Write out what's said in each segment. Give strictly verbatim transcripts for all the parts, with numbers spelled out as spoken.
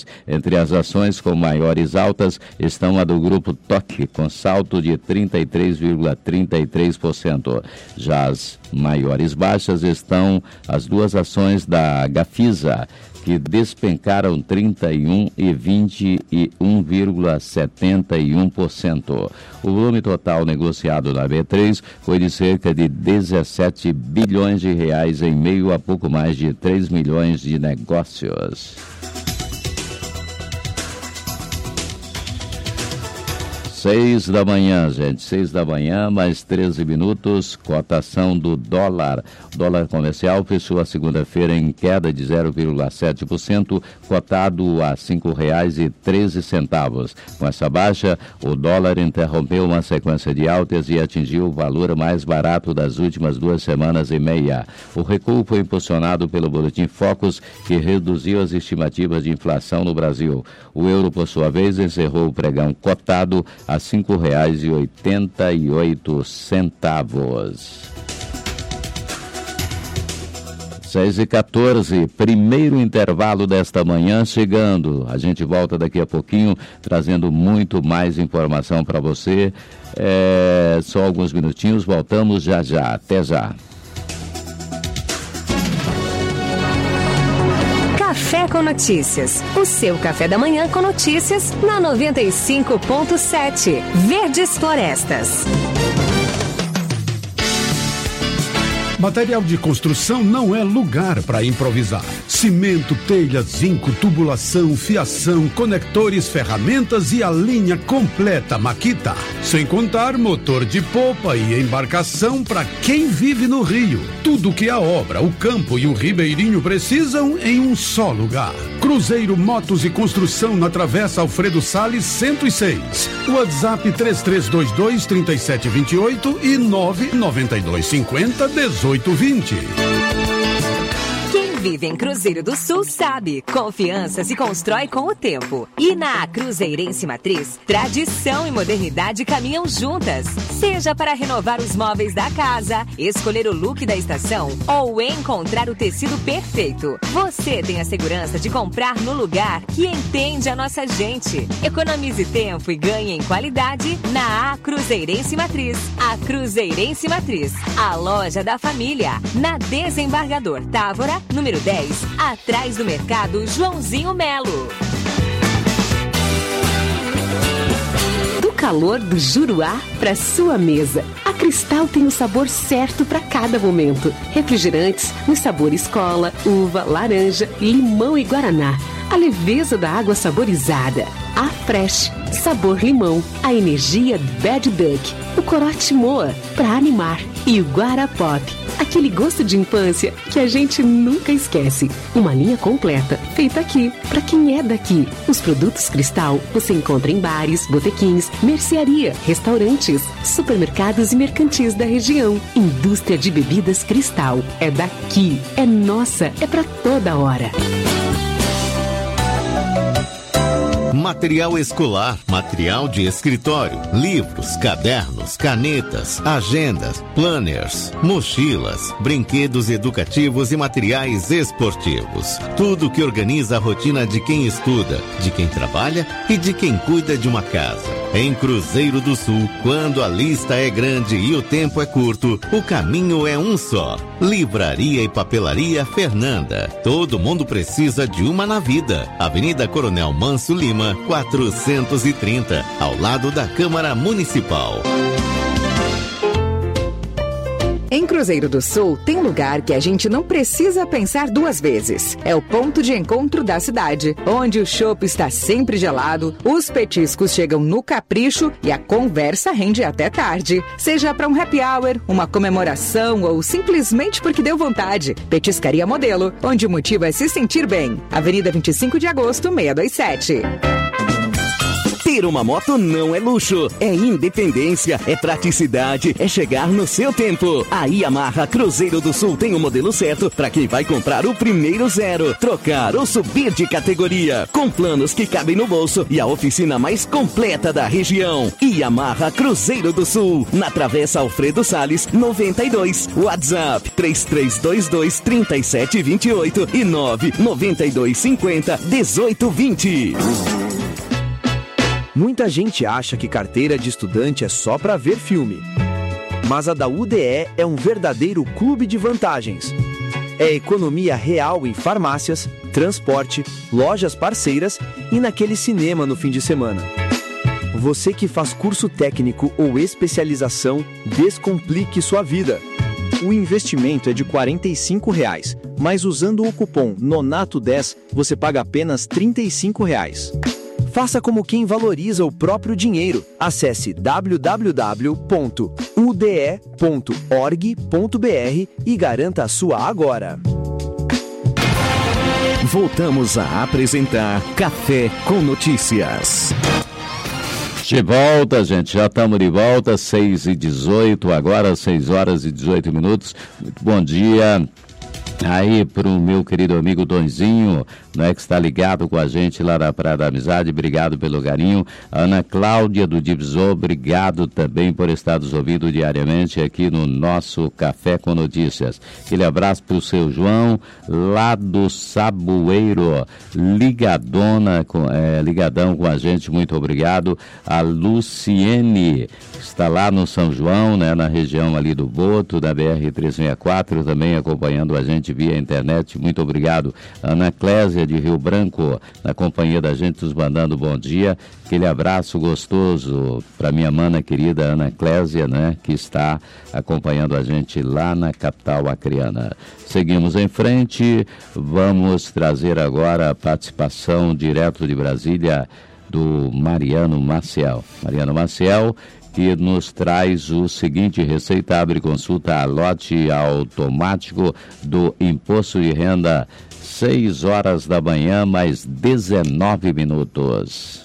Entre as ações com maiores altas estão a do Grupo T O C, com salto de trinta e três vírgula trinta e três por cento. Já as maiores baixas estão as duas ações da Gafisa, que despencaram trinta e um e vinte e um vírgula setenta e um por cento. O volume total negociado na B três foi de cerca de dezessete bilhões de reais em meio a pouco mais de três milhões de negócios. Seis da manhã, gente, seis da manhã, mais treze minutos, cotação do dólar. O dólar comercial fechou a segunda-feira em queda de zero vírgula sete por cento, cotado a cinco reais e treze centavos. Com essa baixa, o dólar interrompeu uma sequência de altas e atingiu o valor mais barato das últimas duas semanas e meia. O recuo foi impulsionado pelo Boletim Focus, que reduziu as estimativas de inflação no Brasil. O euro, por sua vez, encerrou o pregão cotado a cinco reais e oitenta e oito centavos. seis e quatorze, primeiro intervalo desta manhã chegando. A gente volta daqui a pouquinho trazendo muito mais informação para você. É, só alguns minutinhos, voltamos já já. Até já. Café com Notícias. O seu café da manhã com notícias na noventa e cinco ponto sete. Verdes Florestas. Material de construção não é lugar para improvisar. Cimento, telha, zinco, tubulação, fiação, conectores, ferramentas e a linha completa Makita. Sem contar motor de popa e embarcação para quem vive no Rio. Tudo que a obra, o campo e o ribeirinho precisam em um só lugar. Cruzeiro Motos e Construção na Travessa Alfredo Salles cento e seis. WhatsApp três três dois dois, três sete dois oito e nove nove dois cinco zero, dezoito vinte. Quem vive em Cruzeiro do Sul sabe, confiança se constrói com o tempo. E na Cruzeirense Matriz, tradição e modernidade caminham juntas. Seja para renovar os móveis da casa, escolher o look da estação ou encontrar o tecido perfeito, você tem a segurança de comprar no lugar que entende a nossa gente. Economize tempo e ganhe em qualidade na A Cruzeirense Matriz. A Cruzeirense Matriz, a loja da família, na Desembargador Távora, número dez, atrás do mercado Joãozinho Melo. Do calor do Juruá para sua mesa, a Cristal tem o sabor certo para cada momento. Refrigerantes nos sabores cola, uva, laranja, limão e guaraná. A leveza da água saborizada. A Fresh, sabor limão. A energia Bad Duck. O Corote Moa, para animar. E o Guarapop, aquele gosto de infância que a gente nunca esquece. Uma linha completa, feita aqui, para quem é daqui. Os produtos Cristal você encontra em bares, botequins, mercearia, restaurantes, supermercados e mercantis da região. Indústria de bebidas Cristal. É daqui, é nossa, é para toda hora. Material escolar, material de escritório, livros, cadernos, canetas, agendas, planners, mochilas, brinquedos educativos e materiais esportivos. Tudo que organiza a rotina de quem estuda, de quem trabalha e de quem cuida de uma casa. Em Cruzeiro do Sul, quando a lista é grande e o tempo é curto, o caminho é um só. Livraria e Papelaria Fernanda. Todo mundo precisa de uma na vida. Avenida Coronel Manso Lima, quatrocentos e trinta, ao lado da Câmara Municipal. Em Cruzeiro do Sul, tem lugar que a gente não precisa pensar duas vezes. É o ponto de encontro da cidade, onde o chopp está sempre gelado, os petiscos chegam no capricho e a conversa rende até tarde. Seja para um happy hour, uma comemoração ou simplesmente porque deu vontade. Petiscaria Modelo, onde o motivo é se sentir bem. Avenida vinte e cinco de agosto, seiscentos e vinte e sete. Ter uma moto não é luxo, é independência, é praticidade, é chegar no seu tempo. A Yamaha Cruzeiro do Sul tem o modelo certo para quem vai comprar o primeiro zero, trocar ou subir de categoria, com planos que cabem no bolso e a oficina mais completa da região. Yamaha Cruzeiro do Sul, na Travessa Alfredo Salles, noventa e dois. WhatsApp três três dois dois, três sete dois oito e nove nove dois cinco zero, um oito dois zero. Muita gente acha que carteira de estudante é só para ver filme. Mas a da U D E é um verdadeiro clube de vantagens. É economia real em farmácias, transporte, lojas parceiras e naquele cinema no fim de semana. Você que faz curso técnico ou especialização, descomplique sua vida. O investimento é de quarenta e cinco reais, mas usando o cupom Nonato dez, você paga apenas trinta e cinco reais. Faça como quem valoriza o próprio dinheiro. Acesse w w w ponto u d e ponto org ponto b r e garanta a sua agora. Voltamos a apresentar Café com Notícias. De volta, gente, já estamos de volta, seis e dezoito, agora seis horas e dezoito minutos. Muito bom dia aí para o meu querido amigo Donzinho, né, que está ligado com a gente lá na Praia da Amizade. Obrigado pelo carinho. Ana Cláudia do Divisor, obrigado também por estar nos ouvindo diariamente aqui no nosso Café com Notícias. Aquele abraço para o seu João, lá do Saboeiro, ligadona, com, é, ligadão com a gente, muito obrigado. A Luciene, está lá no São João, né, na região ali do Boto, da B R trezentos e sessenta e quatro, também acompanhando a gente via internet, muito obrigado. Ana Clésia de Rio Branco, na companhia da gente, nos mandando bom dia. Aquele abraço gostoso para minha mana querida Ana Clésia, né, que está acompanhando a gente lá na capital acreana. Seguimos em frente, vamos trazer agora a participação direto de Brasília do Mariano Maciel. Mariano Maciel, que nos traz o seguinte: Receita abre consulta a lote automático do Imposto de Renda, seis horas da manhã, mais dezenove minutos.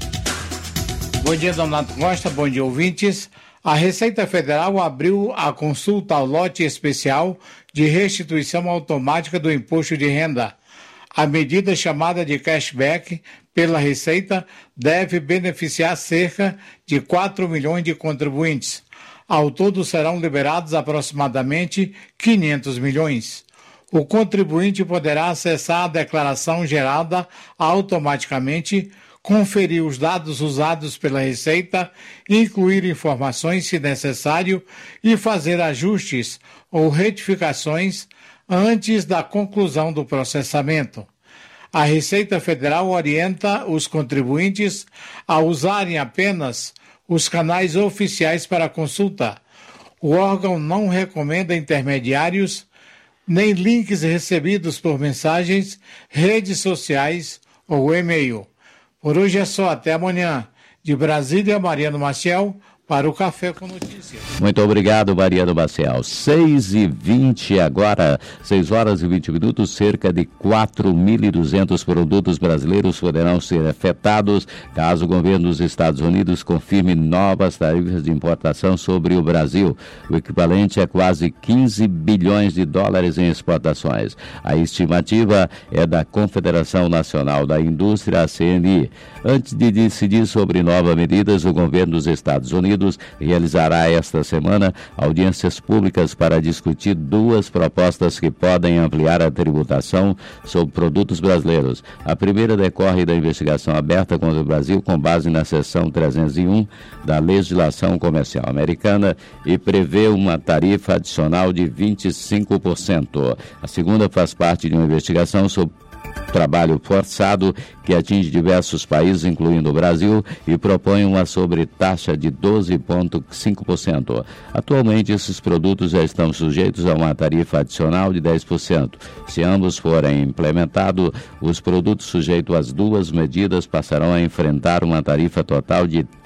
Bom dia, Donato Costa, bom dia, ouvintes. A Receita Federal abriu a consulta ao lote especial de restituição automática do Imposto de Renda. A medida, chamada de cashback pela Receita, deve beneficiar cerca de quatro milhões de contribuintes. Ao todo, serão liberados aproximadamente quinhentos milhões. O contribuinte poderá acessar a declaração gerada automaticamente, conferir os dados usados pela Receita, incluir informações se necessário e fazer ajustes ou retificações antes da conclusão do processamento. A Receita Federal orienta os contribuintes a usarem apenas os canais oficiais para consulta. O órgão não recomenda intermediários nem links recebidos por mensagens, redes sociais ou e-mail. Por hoje é só, até amanhã. De Brasília, Mariano Maciel, para o Café com Notícias. Muito obrigado, Mariano Maciel. seis e vinte agora, seis horas e vinte minutos, cerca de quatro mil e duzentos produtos brasileiros poderão ser afetados caso o governo dos Estados Unidos confirme novas tarifas de importação sobre o Brasil. O equivalente é quase quinze bilhões de dólares em exportações. A estimativa é da Confederação Nacional da Indústria, a C N I. Antes de decidir sobre novas medidas, o governo dos Estados Unidos realizará esta semana audiências públicas para discutir duas propostas que podem ampliar a tributação sobre produtos brasileiros. A primeira decorre da investigação aberta contra o Brasil com base na seção trezentos e um da legislação comercial americana e prevê uma tarifa adicional de vinte e cinco por cento. A segunda faz parte de uma investigação sobre trabalho forçado que atinge diversos países, incluindo o Brasil, e propõe uma sobretaxa de doze vírgula cinco por cento. Atualmente, esses produtos já estão sujeitos a uma tarifa adicional de dez por cento. Se ambos forem implementados, os produtos sujeitos às duas medidas passarão a enfrentar uma tarifa total de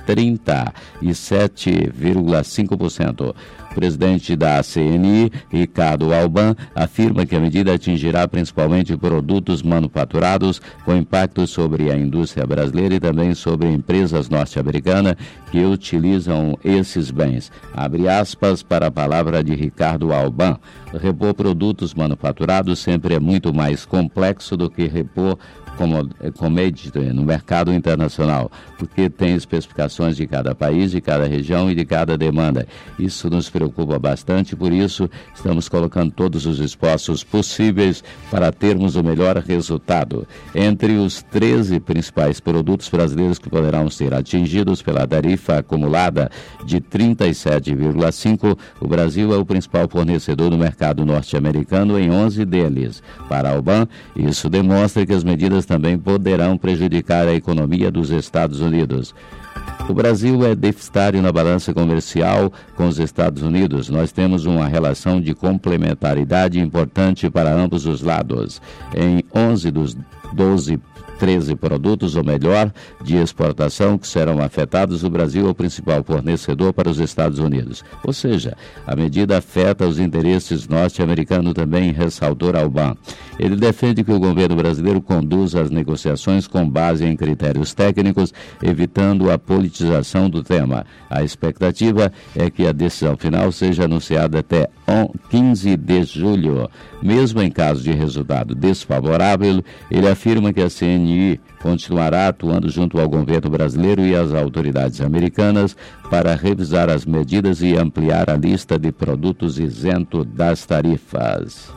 trinta e sete vírgula cinco por cento. O presidente da C N I, Ricardo Alban, afirma que a medida atingirá principalmente produtos manufaturados, com impacto sobre a indústria brasileira e também sobre empresas norte-americanas que utilizam esses bens. Abre aspas para a palavra de Ricardo Alban. Repor produtos manufaturados sempre é muito mais complexo do que repor commodity no mercado internacional, porque tem especificações de cada país, de cada região e de cada demanda. Isso nos preocupa bastante, por isso estamos colocando todos os esforços possíveis para termos o melhor resultado. Entre os treze principais produtos brasileiros que poderão ser atingidos pela tarifa acumulada de trinta e sete vírgula cinco, o Brasil é o principal fornecedor do mercado norte-americano em onze deles. Para Alban, isso demonstra que as medidas também poderão prejudicar a economia dos Estados Unidos. O Brasil é deficitário na balança comercial com os Estados Unidos. Nós temos uma relação de complementaridade importante para ambos os lados. Em onze dos doze treze produtos, ou melhor, de exportação que serão afetados, o Brasil é o principal fornecedor para os Estados Unidos. Ou seja, a medida afeta os interesses norte-americanos também, ressaltou Alban. Ele defende que o governo brasileiro conduza as negociações com base em critérios técnicos, evitando a politização do tema. A expectativa é que a decisão final seja anunciada até quinze de julho. Mesmo em caso de resultado desfavorável, ele afirma que a C N I continuará atuando junto ao governo brasileiro e às autoridades americanas para revisar as medidas e ampliar a lista de produtos isentos das tarifas.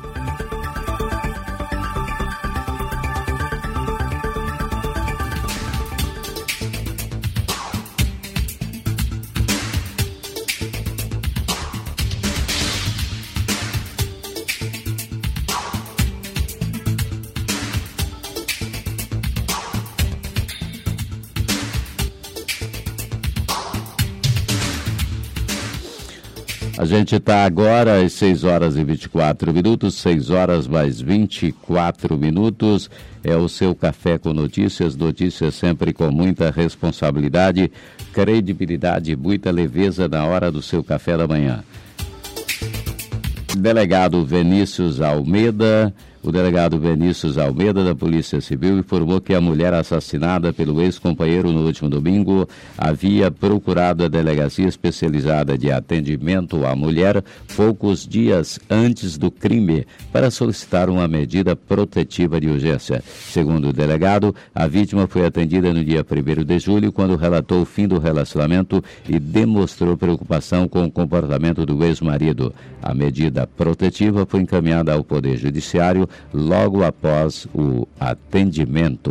A gente está agora às seis horas e vinte e quatro minutos, seis horas mais vinte e quatro minutos. É o seu Café com Notícias, notícias sempre com muita responsabilidade, credibilidade e muita leveza na hora do seu café da manhã. Delegado Vinícius Almeida... O delegado Vinícius Almeida, da Polícia Civil, informou que a mulher assassinada pelo ex-companheiro no último domingo havia procurado a Delegacia Especializada de Atendimento à Mulher poucos dias antes do crime para solicitar uma medida protetiva de urgência. Segundo o delegado, a vítima foi atendida no dia primeiro de julho, quando relatou o fim do relacionamento e demonstrou preocupação com o comportamento do ex-marido. A medida protetiva foi encaminhada ao Poder Judiciário logo após o atendimento.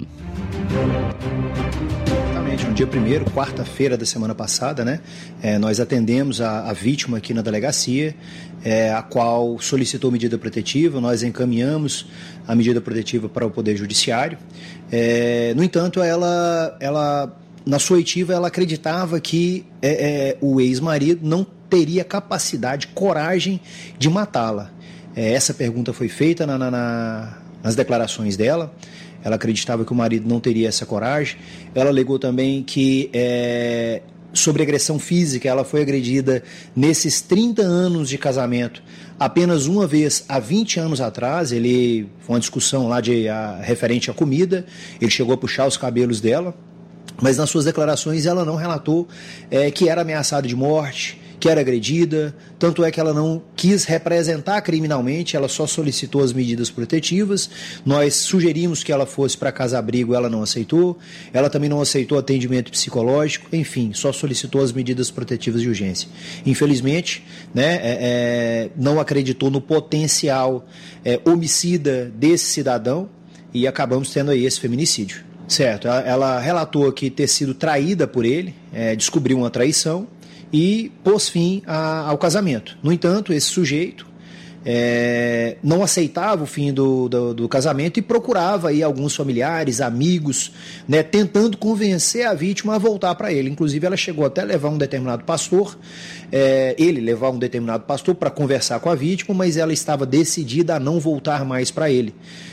Exatamente, no dia primeiro, quarta-feira da semana passada, né, é, nós atendemos a, a vítima aqui na delegacia, é, a qual solicitou medida protetiva, nós encaminhamos a medida protetiva para o Poder Judiciário. É, no entanto, ela, ela, na sua oitiva, ela acreditava que é, é, o ex-marido não teria capacidade, coragem de matá-la. Essa pergunta foi feita na, na, nas declarações dela. Ela acreditava que o marido não teria essa coragem. Ela alegou também que, é, sobre agressão física, ela foi agredida nesses trinta anos de casamento apenas uma vez há vinte anos atrás. Ele foi uma discussão lá de, a, referente à comida. Ele chegou a puxar os cabelos dela, mas nas suas declarações ela não relatou é, que era ameaçada de morte, que era agredida, tanto é que ela não quis representar criminalmente, ela só solicitou as medidas protetivas. Nós sugerimos que ela fosse para casa-abrigo, ela não aceitou, ela também não aceitou atendimento psicológico, enfim, só solicitou as medidas protetivas de urgência. Infelizmente, né, é, é, não acreditou no potencial é, homicida desse cidadão e acabamos tendo aí esse feminicídio. Certo, ela, ela relatou que ter sido traída por ele, é, descobriu uma traição, e pôs fim a, ao casamento. No entanto, esse sujeito é, não aceitava o fim do, do, do casamento e procurava aí alguns familiares, amigos, né, tentando convencer a vítima a voltar para ele. Inclusive, ela chegou até a levar um determinado pastor, é, ele levar um determinado pastor para conversar com a vítima, mas ela estava decidida a não voltar mais para ele.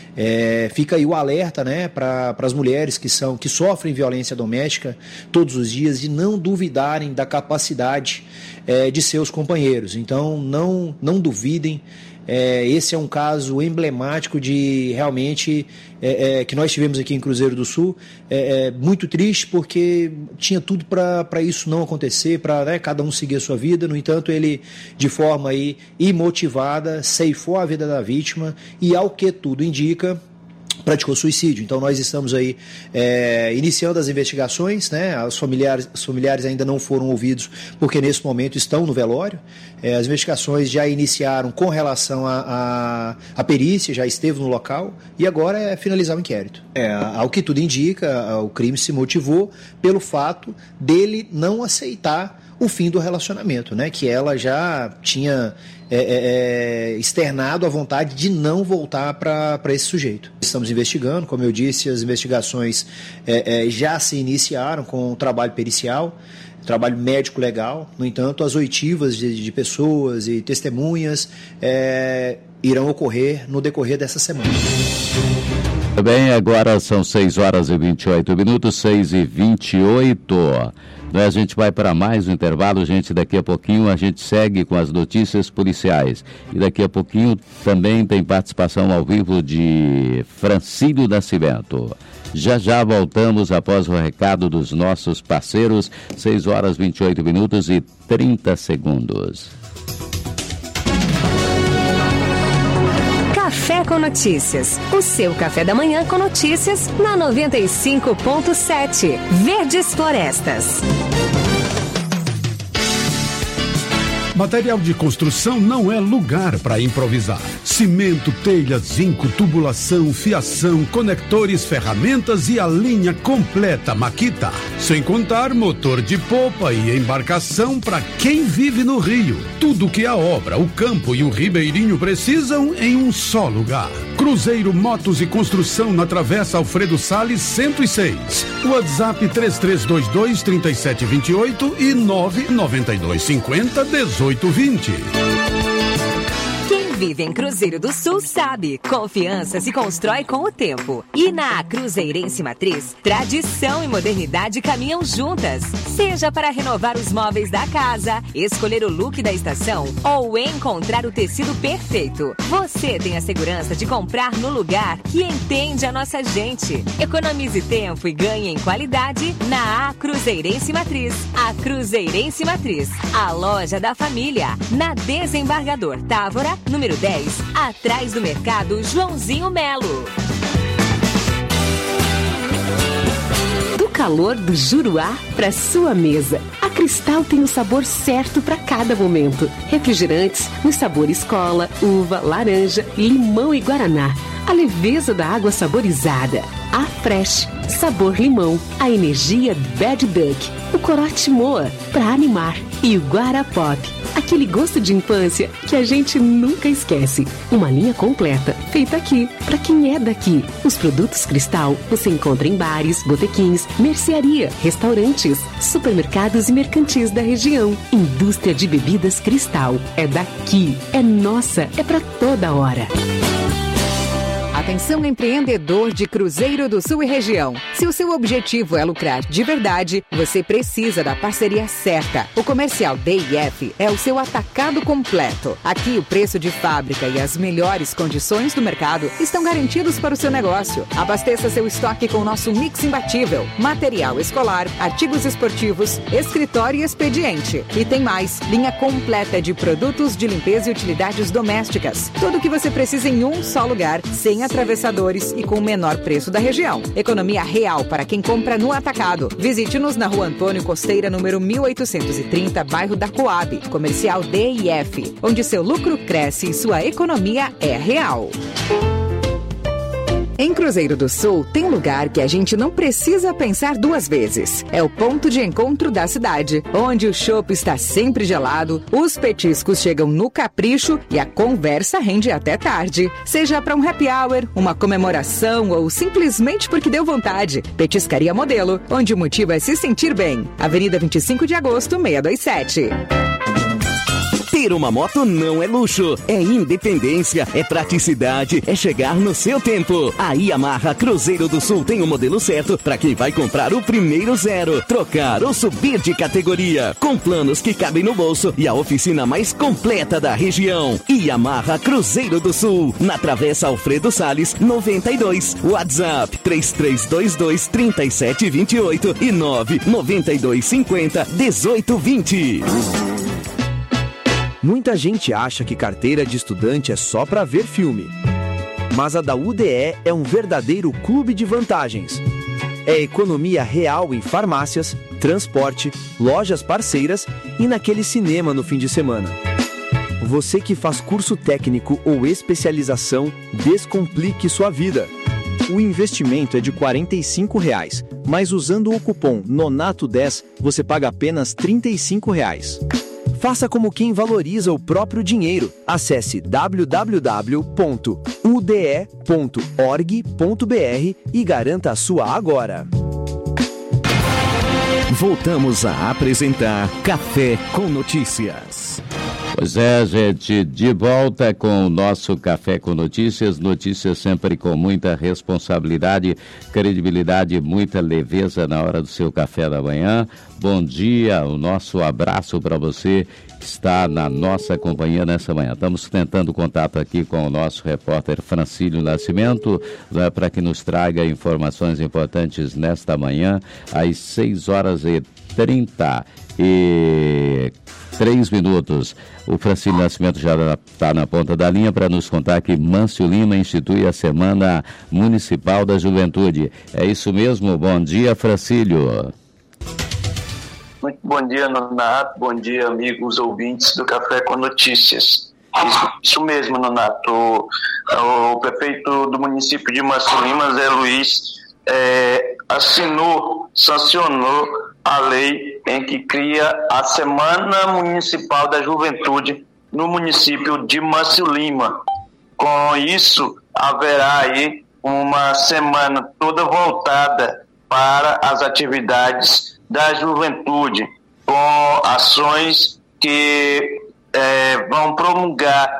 É, fica aí o alerta, né, para as mulheres que, são, que sofrem violência doméstica todos os dias, de não duvidarem da capacidade é, de seus companheiros. Então, não, não duvidem. É, esse é um caso emblemático de realmente é, é, que nós tivemos aqui em Cruzeiro do Sul, é, é, muito triste porque tinha tudo para isso não acontecer, para, né, cada um seguir a sua vida. No entanto, ele de forma aí imotivada ceifou a vida da vítima e, ao que tudo indica, praticou suicídio. Então nós estamos aí é, iniciando as investigações, né? Os familiares, os familiares ainda não foram ouvidos porque nesse momento estão no velório. É, as investigações já iniciaram com relação à a, a, a perícia, já esteve no local e agora é finalizar o inquérito. É, ao que tudo indica, o crime se motivou pelo fato dele não aceitar o fim do relacionamento, né? Que ela já tinha é, é, externado a vontade de não voltar para esse sujeito. Estamos investigando, como eu disse, as investigações é, é, já se iniciaram com o trabalho pericial, trabalho médico legal. No entanto, as oitivas de, de pessoas e testemunhas é, irão ocorrer no decorrer dessa semana. Bem, agora são seis horas e vinte e oito minutos, seis e vinte e oito. A gente vai para mais um intervalo, gente. Daqui a pouquinho a gente segue com as notícias policiais. E daqui a pouquinho também tem participação ao vivo de Francílio Nascimento. Já já voltamos após o recado dos nossos parceiros, seis horas e vinte e oito minutos e trinta segundos. Café com Notícias. O seu café da manhã com notícias na noventa e cinco ponto sete. Verdes Florestas. Material de construção não é lugar para improvisar. Cimento, telha, zinco, tubulação, fiação, conectores, ferramentas e a linha completa Makita. Sem contar motor de popa e embarcação para quem vive no Rio. Tudo que a obra, o campo e o ribeirinho precisam em um só lugar. Cruzeiro Motos e Construção na Travessa Alfredo Salles cento e seis. WhatsApp três três dois dois, três sete dois oito e nove nove dois cinco zero, dezoito vinte. Quem vive em Cruzeiro do Sul sabe, confiança se constrói com o tempo. E na Cruzeirense Matriz, tradição e modernidade caminham juntas. Seja para renovar os móveis da casa, escolher o look da estação ou encontrar o tecido perfeito, você tem a segurança de comprar no lugar que entende a nossa gente. Economize tempo e ganhe em qualidade na A Cruzeirense Matriz. A Cruzeirense Matriz, a loja da família, na Desembargador Távora, número dez, atrás do mercado Joãozinho Melo. Do calor do Juruá para sua mesa, a Cristal tem o sabor certo para cada momento. Refrigerantes nos sabores cola, uva, laranja, limão e guaraná. A leveza da água saborizada. A Fresh, sabor limão. A energia Bad Duck. O corote Moa, para animar. E o Guarapop, aquele gosto de infância que a gente nunca esquece. Uma linha completa, feita aqui, para quem é daqui. Os produtos Cristal você encontra em bares, botequins, mercearia, restaurantes, supermercados e mercantis da região. Indústria de bebidas Cristal. É daqui, é nossa, é para toda hora. Atenção, empreendedor de Cruzeiro do Sul e região. Se o seu objetivo é lucrar de verdade, você precisa da parceria certa. O Comercial D I F é o seu atacado completo. Aqui o preço de fábrica e as melhores condições do mercado estão garantidos para o seu negócio. Abasteça seu estoque com o nosso mix imbatível. Material escolar, artigos esportivos, escritório e expediente. E tem mais, linha completa de produtos de limpeza e utilidades domésticas. Tudo o que você precisa em um só lugar, sem atravessadores e com o menor preço da região. Economia real para quem compra no atacado. Visite-nos na Rua Antônio Costeira, número mil oitocentos e trinta, bairro da Coab. Comercial D I F, onde seu lucro cresce e sua economia é real. Em Cruzeiro do Sul, tem lugar que a gente não precisa pensar duas vezes. É o ponto de encontro da cidade, onde o chopp está sempre gelado, os petiscos chegam no capricho e a conversa rende até tarde. Seja para um happy hour, uma comemoração ou simplesmente porque deu vontade. Petiscaria Modelo, onde o motivo é se sentir bem. Avenida vinte e cinco de agosto, seiscentos e vinte e sete. Ter uma moto não é luxo, é independência, é praticidade, é chegar no seu tempo. A Yamaha Cruzeiro do Sul tem o modelo certo para quem vai comprar o primeiro zero, trocar ou subir de categoria, com planos que cabem no bolso e a oficina mais completa da região. Yamaha Cruzeiro do Sul, na Travessa Alfredo Salles, noventa e dois. WhatsApp três três dois dois, três sete dois oito e nove nove dois cinco zero, um oito dois zero. Muita gente acha que carteira de estudante é só para ver filme. Mas a da U D E é um verdadeiro clube de vantagens. É economia real em farmácias, transporte, lojas parceiras e naquele cinema no fim de semana. Você que faz curso técnico ou especialização, descomplique sua vida. O investimento é de quarenta e cinco reais, mas usando o cupom Nonato dez, você paga apenas trinta e cinco reais. Faça como quem valoriza o próprio dinheiro. Acesse w w w ponto u d e ponto org ponto b r e garanta a sua agora. Voltamos a apresentar Café com Notícias. Pois é, gente, de volta com o nosso Café com Notícias, notícias sempre com muita responsabilidade, credibilidade e muita leveza na hora do seu café da manhã. Bom dia, o nosso abraço para você que está na nossa companhia nessa manhã. Estamos tentando contato aqui com o nosso repórter Francílio Nascimento, né, para que nos traga informações importantes nesta manhã, às seis horas e trinta e três minutos. O Francílio Nascimento já está na ponta da linha para nos contar que Mâncio Lima institui a Semana Municipal da Juventude. É isso mesmo? Bom dia, Francílio. Muito bom dia, Nonato. Bom dia, amigos ouvintes do Café com Notícias. Isso, isso mesmo, Nonato. O, o prefeito do município de Mâncio Lima, Zé Luiz, é, assinou, sancionou a lei em que cria a Semana Municipal da Juventude no município de Mâncio Lima. Com isso, haverá aí uma semana toda voltada para as atividades da juventude, com ações que é, vão promulgar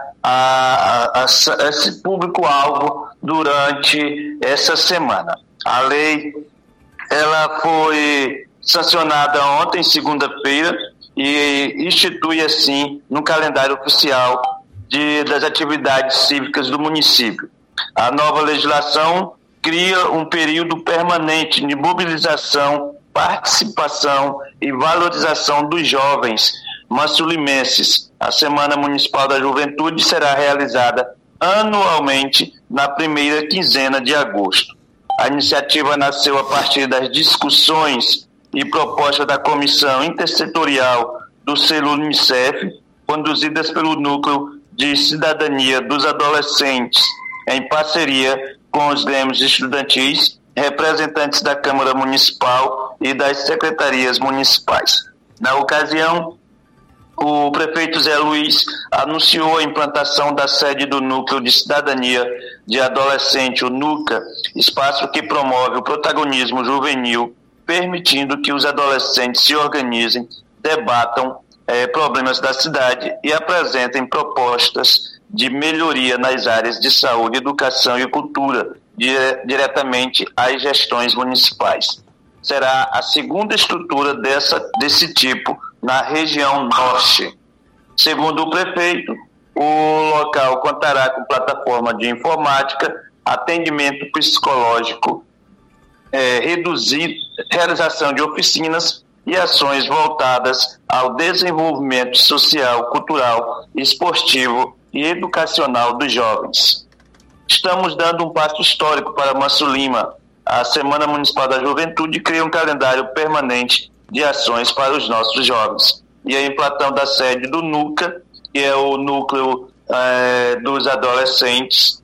a, a, a, esse público-alvo durante essa semana. A lei ela foi sancionada ontem, segunda-feira, e institui assim no calendário oficial de, das atividades cívicas do município. A nova legislação cria um período permanente de mobilização, participação e valorização dos jovens manciolimenses. A Semana Municipal da Juventude será realizada anualmente na primeira quinzena de agosto. A iniciativa nasceu a partir das discussões e propostas da Comissão Intersetorial do Selo Unicef, conduzidas pelo Núcleo de Cidadania dos Adolescentes, em parceria com os grêmios estudantis, representantes da Câmara Municipal e das secretarias municipais. Na ocasião, o prefeito Zé Luiz anunciou a implantação da sede do Núcleo de Cidadania de Adolescente, o NUCA, espaço que promove o protagonismo juvenil, permitindo que os adolescentes se organizem, debatam eh, problemas da cidade e apresentem propostas de melhoria nas áreas de saúde, educação e cultura, dire- diretamente às gestões municipais. Será a segunda estrutura dessa, desse tipo na região norte. Segundo o prefeito, o local contará com plataforma de informática, atendimento psicológico, É, reduzir, realização de oficinas e ações voltadas ao desenvolvimento social, cultural, esportivo e educacional dos jovens. Estamos dando um passo histórico para Mâncio Lima. A Semana Municipal da Juventude cria um calendário permanente de ações para os nossos jovens. E a implantação da sede do NUCA, que é o Núcleo é, dos Adolescentes,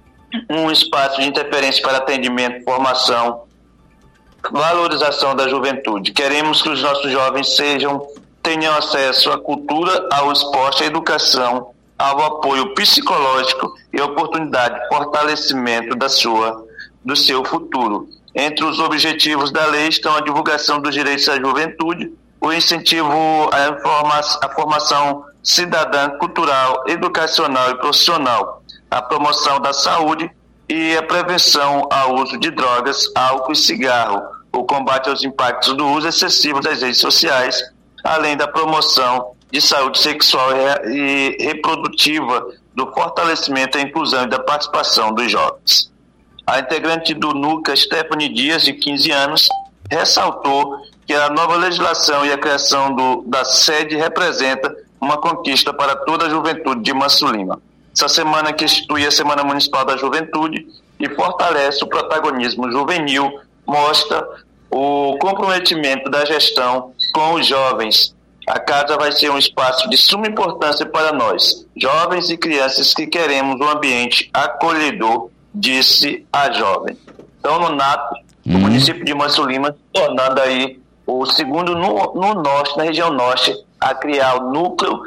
um espaço de interferência para atendimento, formação, valorização da juventude. Queremos que os nossos jovens sejam, tenham acesso à cultura, ao esporte, à educação, ao apoio psicológico e oportunidade de fortalecimento da sua, do seu futuro. Entre os objetivos da lei estão a divulgação dos direitos da juventude, o incentivo à, informa- à formação cidadã, cultural, educacional e profissional, a promoção da saúde e a prevenção ao uso de drogas, álcool e cigarro, o combate aos impactos do uso excessivo das redes sociais, além da promoção de saúde sexual e reprodutiva, do fortalecimento, da inclusão e da participação dos jovens. A integrante do NUCA, Stephanie Dias, de quinze anos, ressaltou que a nova legislação e a criação do, da sede representa uma conquista para toda a juventude de Manso Lima. Essa semana que institui a Semana Municipal da Juventude e fortalece o protagonismo juvenil, mostra o comprometimento da gestão com os jovens. A casa vai ser um espaço de suma importância para nós, jovens e crianças que queremos um ambiente acolhedor, disse a jovem. Então, no Nato, hum. o município de Manso Lima, tornando aí o segundo no, no norte, na região norte, a criar o núcleo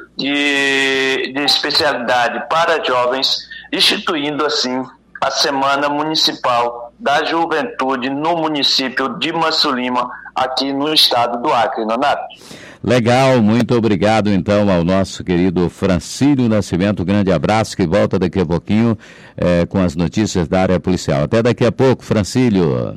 de, de especialidade para jovens, instituindo assim a Semana Municipal da Juventude no município de Manso Lima, aqui no estado do Acre, Nonato. Legal, muito obrigado então ao nosso querido Francílio Nascimento, grande abraço, que volta daqui a pouquinho é, com as notícias da área policial. Até daqui a pouco, Francílio.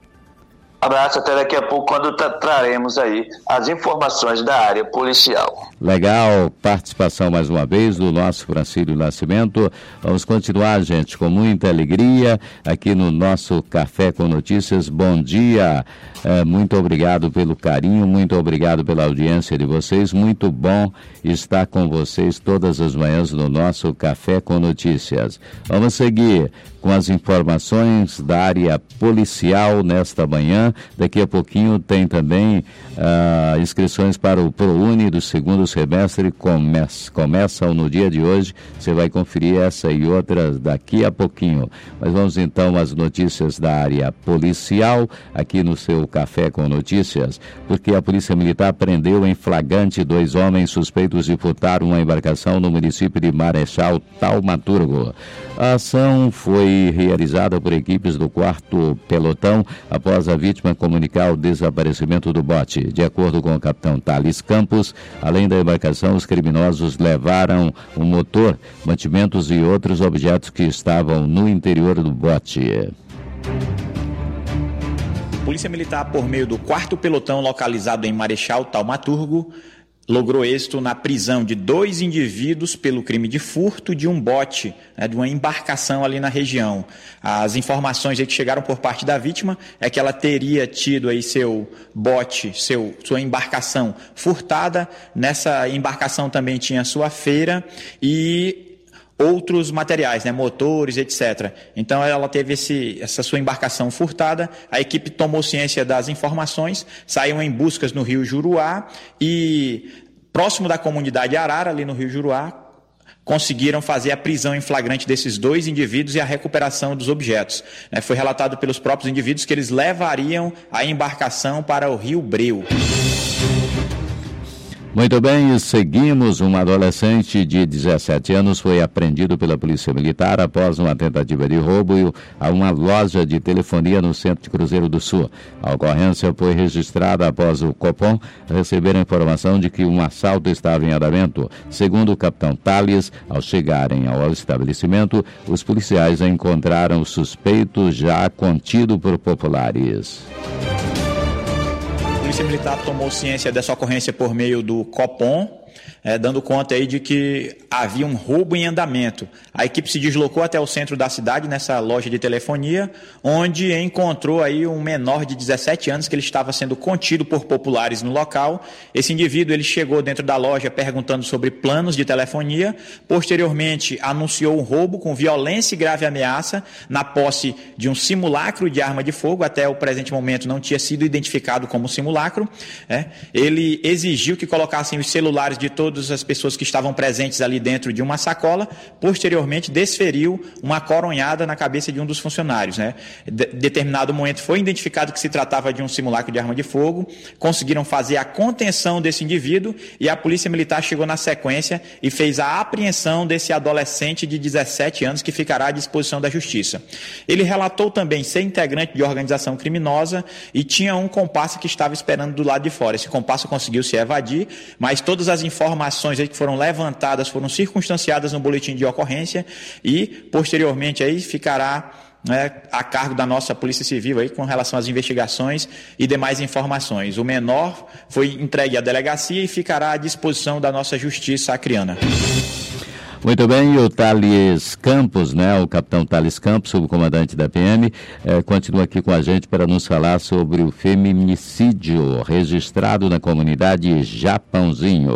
Abraço, até daqui a pouco, quando tra- traremos aí as informações da área policial. Legal, participação mais uma vez do nosso Francílio Nascimento. Vamos continuar, gente, com muita alegria aqui no nosso Café com Notícias. Bom dia, é, muito obrigado pelo carinho, muito obrigado pela audiência de vocês. Muito bom estar com vocês todas as manhãs no nosso Café com Notícias. Vamos seguir com as informações da área policial nesta manhã. Daqui a pouquinho tem também uh, inscrições para o ProUni do segundo semestre, começa, começam no dia de hoje. Você vai conferir essa e outras daqui a pouquinho. Mas vamos então às notícias da área policial, aqui no seu Café com Notícias, porque a Polícia Militar prendeu em flagrante dois homens suspeitos de furtar uma embarcação no município de Marechal Taumaturgo. A ação foi realizada por equipes do quarto pelotão após a vítima comunicar o desaparecimento do bote. De acordo com o capitão Thales Campos, além da embarcação, os criminosos levaram um motor, mantimentos e outros objetos que estavam no interior do bote. Polícia Militar, por meio do quarto pelotão localizado em Marechal Taumaturgo, logrou êxito na prisão de dois indivíduos pelo crime de furto de um bote, né, de uma embarcação ali na região. As informações aí que chegaram por parte da vítima é que ela teria tido aí seu bote, seu, sua embarcação furtada. Nessa embarcação também tinha sua feira e outros materiais, né, motores, etcétera. Então ela teve esse, essa sua embarcação furtada, a equipe tomou ciência das informações, saiu em buscas no Rio Juruá e próximo da comunidade Arara, ali no Rio Juruá, conseguiram fazer a prisão em flagrante desses dois indivíduos e a recuperação dos objetos. É, foi relatado pelos próprios indivíduos que eles levariam a embarcação para o Rio Breu. Muito bem, e seguimos. Um adolescente de dezessete anos foi apreendido pela Polícia Militar após uma tentativa de roubo a uma loja de telefonia no centro de Cruzeiro do Sul. A ocorrência foi registrada após o Copom receber a informação de que um assalto estava em andamento. Segundo o capitão Thales, ao chegarem ao estabelecimento, os policiais encontraram o suspeito já contido por populares. A Polícia Militar tomou ciência dessa ocorrência por meio do Copom, é, dando conta aí de que havia um roubo em andamento. A equipe se deslocou até o centro da cidade, nessa loja de telefonia, onde encontrou aí um menor de dezessete anos que ele estava sendo contido por populares no local. Esse indivíduo ele chegou dentro da loja perguntando sobre planos de telefonia, posteriormente anunciou um roubo com violência e grave ameaça na posse de um simulacro de arma de fogo. Até o presente momento não tinha sido identificado como simulacro. É. Ele exigiu que colocassem os celulares de todas as pessoas que estavam presentes ali dentro de uma sacola. Posteriormente desferiu uma coronhada na cabeça de um dos funcionários. Né? De determinado momento foi identificado que se tratava de um simulacro de arma de fogo, conseguiram fazer a contenção desse indivíduo e a Polícia Militar chegou na sequência e fez a apreensão desse adolescente de dezessete anos que ficará à disposição da Justiça. Ele relatou também ser integrante de organização criminosa e tinha um comparsa que estava esperando do lado de fora. Esse comparsa conseguiu se evadir, mas todas as informações aí que foram levantadas foram circunstanciadas no boletim de ocorrência e, posteriormente, aí ficará, né, a cargo da nossa Polícia Civil aí, com relação às investigações e demais informações. O menor foi entregue à delegacia e ficará à disposição da nossa Justiça Acreana. Muito bem, o Thales Campos, né, o capitão Thales Campos, subcomandante da P M, eh, continua aqui com a gente para nos falar sobre o feminicídio registrado na comunidade Japãozinho.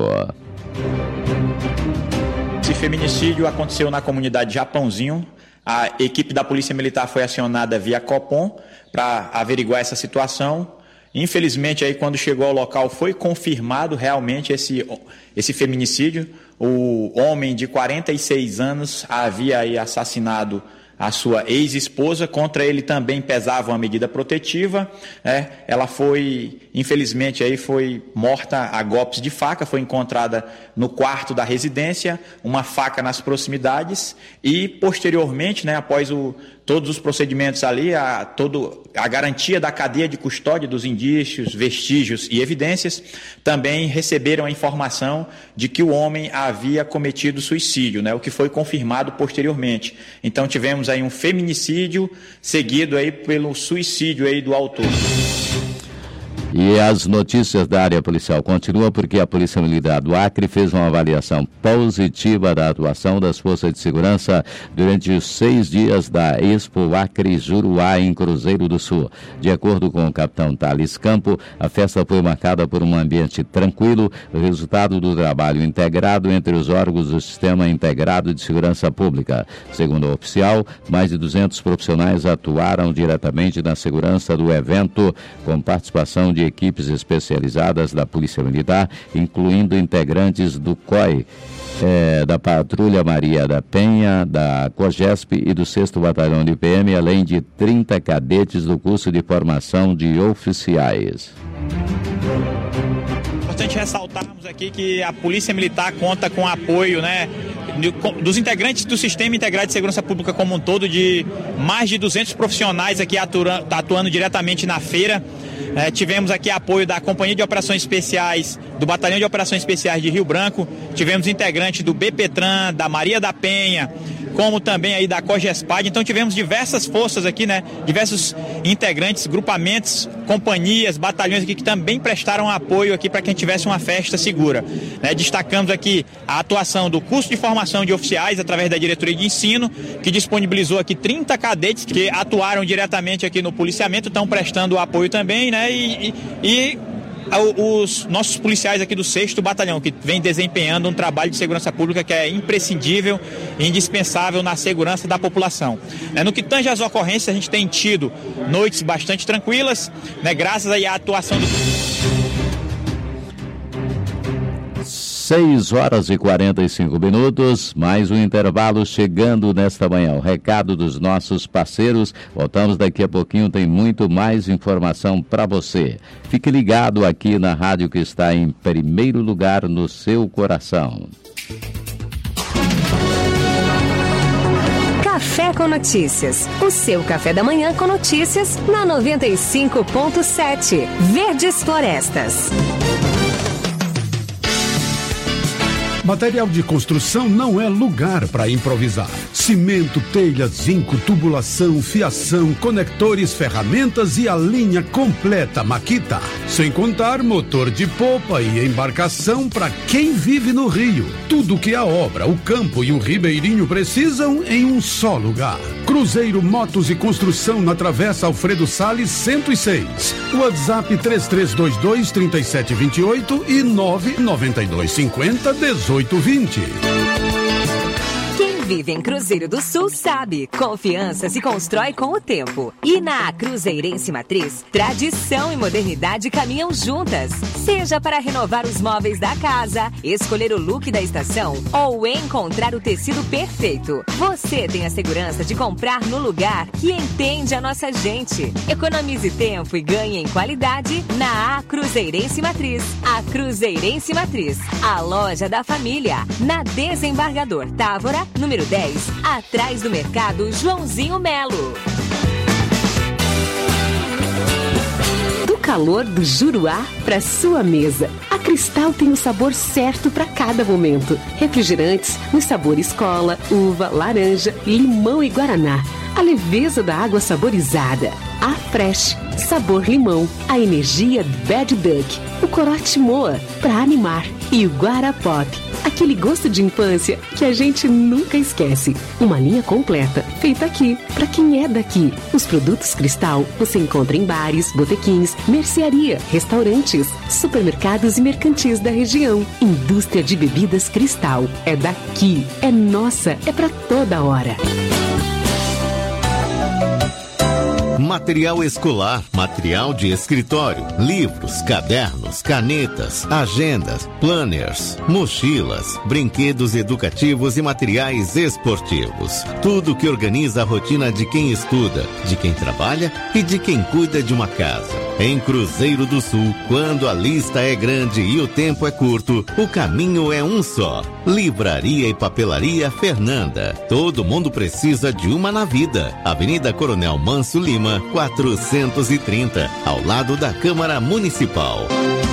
Esse feminicídio aconteceu na comunidade Japãozinho. A equipe da Polícia Militar foi acionada via Copom para averiguar essa situação. Infelizmente, aí, quando chegou ao local, foi confirmado realmente esse, esse feminicídio. O homem de quarenta e seis anos havia aí assassinado a sua ex-esposa. Contra ele também pesava uma medida protetiva. É, ela foi, infelizmente, aí foi morta a golpes de faca, foi encontrada no quarto da residência, uma faca nas proximidades e, posteriormente, né, após o, todos os procedimentos ali, a, todo, a garantia da cadeia de custódia dos indícios, vestígios e evidências, também receberam a informação de que o homem havia cometido suicídio, né, o que foi confirmado posteriormente. Então tivemos aí um feminicídio seguido aí pelo suicídio aí do autor. E as notícias da área policial continuam porque a Polícia Militar do Acre fez uma avaliação positiva da atuação das forças de segurança durante os seis dias da Expo Acre Juruá em Cruzeiro do Sul. De acordo com o capitão Thales Campo, a festa foi marcada por um ambiente tranquilo, resultado do trabalho integrado entre os órgãos do Sistema Integrado de Segurança Pública. Segundo o oficial, mais de duzentos profissionais atuaram diretamente na segurança do evento, com participação de equipes especializadas da Polícia Militar, incluindo integrantes do C O I, é, da Patrulha Maria da Penha, da COGESP e do sexto Batalhão de P M, além de trinta cadetes do curso de formação de oficiais. Importante ressaltarmos aqui que a Polícia Militar conta com apoio, né, dos integrantes do Sistema Integrado de Segurança Pública como um todo, de mais de duzentos profissionais aqui atuando, atuando diretamente na feira. É, tivemos aqui apoio da Companhia de Operações Especiais, do Batalhão de Operações Especiais de Rio Branco, tivemos integrantes do BPTran, da Maria da Penha, como também aí da COGESPAD. Então tivemos diversas forças aqui, né, diversos integrantes, grupamentos, companhias, batalhões aqui que também prestaram apoio aqui para que a gente tivesse uma festa segura. Né, destacamos aqui a atuação do curso de formação de oficiais através da Diretoria de Ensino, que disponibilizou aqui trinta cadetes que atuaram diretamente aqui no policiamento, estão prestando apoio também, né, e, e, e os nossos policiais aqui do sexto Batalhão, que vem desempenhando um trabalho de segurança pública que é imprescindível e indispensável na segurança da população. No que tange às ocorrências, a gente tem tido noites bastante tranquilas, né, graças aí à atuação do... seis horas e quarenta e cinco minutos, mais um intervalo chegando nesta manhã. O recado dos nossos parceiros. Voltamos daqui a pouquinho, tem muito mais informação para você. Fique ligado aqui na rádio que está em primeiro lugar no seu coração. Café com Notícias. O seu café da manhã com notícias na noventa e cinco ponto sete. Verdes Florestas. Material de construção não é lugar para improvisar. Cimento, telha, zinco, tubulação, fiação, conectores, ferramentas e a linha completa Makita. Sem contar motor de popa e embarcação para quem vive no Rio. Tudo que a obra, o campo e o ribeirinho precisam em um só lugar. Cruzeiro Motos e Construção na Travessa Alfredo Salles cento e seis. WhatsApp três três dois dois, três sete dois oito e nove nove dois cinco zero, dezoito vinte. Quem vive em Cruzeiro do Sul sabe, confiança se constrói com o tempo. E na Cruzeirense Matriz, tradição e modernidade caminham juntas. Seja para renovar os móveis da casa, escolher o look da estação ou encontrar o tecido perfeito, você tem a segurança de comprar no lugar que entende a nossa gente. Economize tempo e ganhe em qualidade na A Cruzeirense Matriz. A Cruzeirense Matriz, a loja da família, na Desembargador Távora, número dez, atrás do Mercado Joãozinho Melo. calor do Juruá para sua mesa. A Cristal tem o sabor certo para cada momento. Refrigerantes nos sabores cola, uva, laranja, limão e guaraná. A leveza da água saborizada. A Fresh, sabor limão. A energia Bad Duck. O Corote Moa, para animar. E o Guarapop, aquele gosto de infância que a gente nunca esquece. Uma linha completa, feita aqui, para quem é daqui. Os produtos Cristal você encontra em bares, botequins, mercearia, restaurantes, supermercados e mercantis da região. Indústria de bebidas Cristal. É daqui, é nossa, é para toda hora. Material escolar, material de escritório, livros, cadernos, canetas, agendas, planners, mochilas, brinquedos educativos e materiais esportivos. Tudo que organiza a rotina de quem estuda, de quem trabalha e de quem cuida de uma casa. Em Cruzeiro do Sul, quando a lista é grande e o tempo é curto, o caminho é um só. Livraria e Papelaria Fernanda. Todo mundo precisa de uma na vida. Avenida Coronel Manso Lima, quatrocentos e trinta, ao lado da Câmara Municipal.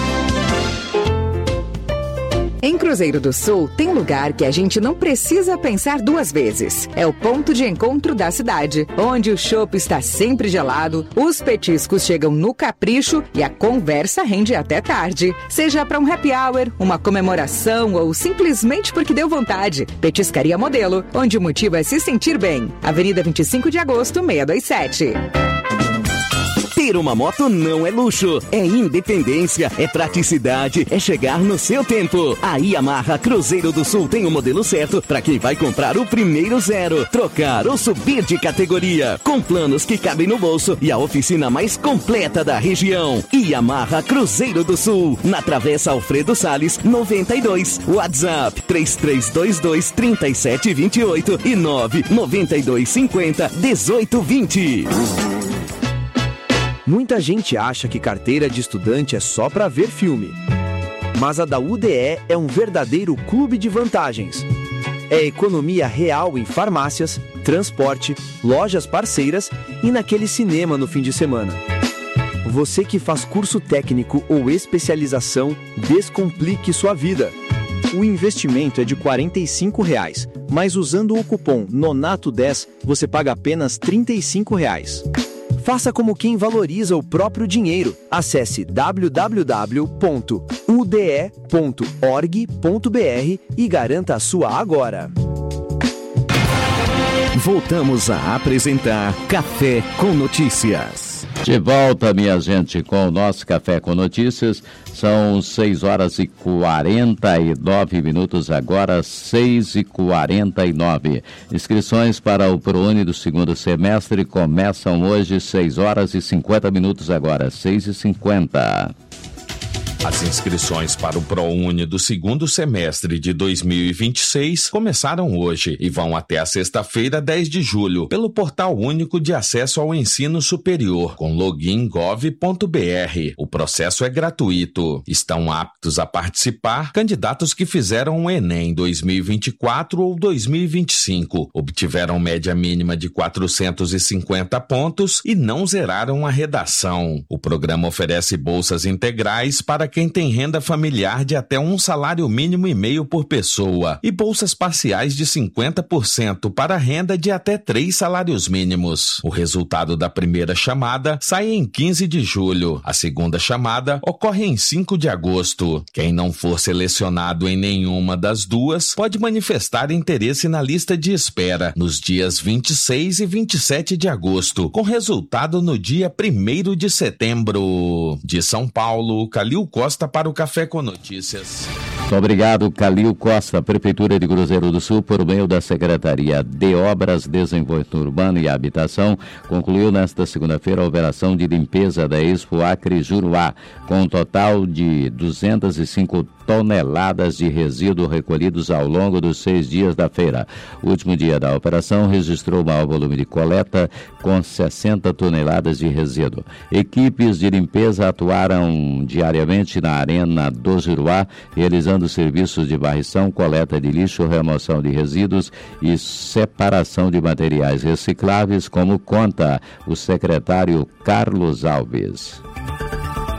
Em Cruzeiro do Sul, tem lugar que a gente não precisa pensar duas vezes. É o ponto de encontro da cidade, onde o chopp está sempre gelado, os petiscos chegam no capricho e a conversa rende até tarde. Seja para um happy hour, uma comemoração ou simplesmente porque deu vontade. Petiscaria Modelo, onde o motivo é se sentir bem. Avenida vinte e cinco de agosto, seiscentos e vinte e sete. Ter uma moto não é luxo, é independência, é praticidade, é chegar no seu tempo. A Yamaha Cruzeiro do Sul tem o modelo certo para quem vai comprar o primeiro zero, trocar ou subir de categoria, com planos que cabem no bolso e a oficina mais completa da região. Yamaha Cruzeiro do Sul, na Travessa Alfredo Salles, noventa e dois. WhatsApp três três dois dois, três sete dois oito e nove nove dois cinco zero, um oito dois zero. Muita gente acha que carteira de estudante é só para ver filme. Mas a da U D E é um verdadeiro clube de vantagens. É economia real em farmácias, transporte, lojas parceiras e naquele cinema no fim de semana. Você que faz curso técnico ou especialização, descomplique sua vida. O investimento é de quarenta e cinco reais, mas usando o cupom Nonato dez, você paga apenas trinta e cinco reais. Faça como quem valoriza o próprio dinheiro. Acesse w w w ponto u d e ponto org ponto b r e garanta a sua agora. Voltamos a apresentar Café com Notícias. De volta, minha gente, com o nosso Café com Notícias. São seis horas e quarenta e nove minutos agora, seis e quarenta e nove. Inscrições para o ProUni do segundo semestre começam hoje, seis horas e cinquenta minutos agora, seis e cinquenta. As inscrições para o ProUni do segundo semestre de dois mil e vinte e seis começaram hoje e vão até a sexta-feira, dez de julho, pelo Portal Único de Acesso ao Ensino Superior, com login gov ponto b r. O processo é gratuito. Estão aptos a participar candidatos que fizeram o Enem dois mil e vinte e quatro ou dois mil e vinte e cinco, obtiveram média mínima de quatrocentos e cinquenta pontos e não zeraram a redação. O programa oferece bolsas integrais para quem tem renda familiar de até um salário mínimo e meio por pessoa e bolsas parciais de cinquenta por cento para renda de até três salários mínimos. O resultado da primeira chamada sai em quinze de julho. A segunda chamada ocorre em cinco de agosto. Quem não for selecionado em nenhuma das duas pode manifestar interesse na lista de espera nos dias vinte e seis e vinte e sete de agosto, com resultado no dia primeiro de setembro. De São Paulo, Calil Costa para o Café com Notícias. Muito obrigado, Calil Costa. Prefeitura de Cruzeiro do Sul, por meio da Secretaria de Obras, Desenvolvimento Urbano e Habitação, concluiu nesta segunda-feira a operação de limpeza da Expo Acre Juruá, com um total de duzentas e cinco toneladas de resíduo recolhidos ao longo dos seis dias da feira. O último dia da operação registrou maior volume de coleta, com sessenta toneladas de resíduo. Equipes de limpeza atuaram diariamente na Arena do Juruá, realizando serviços de varrição, coleta de lixo, remoção de resíduos e separação de materiais recicláveis, como conta o secretário Carlos Alves.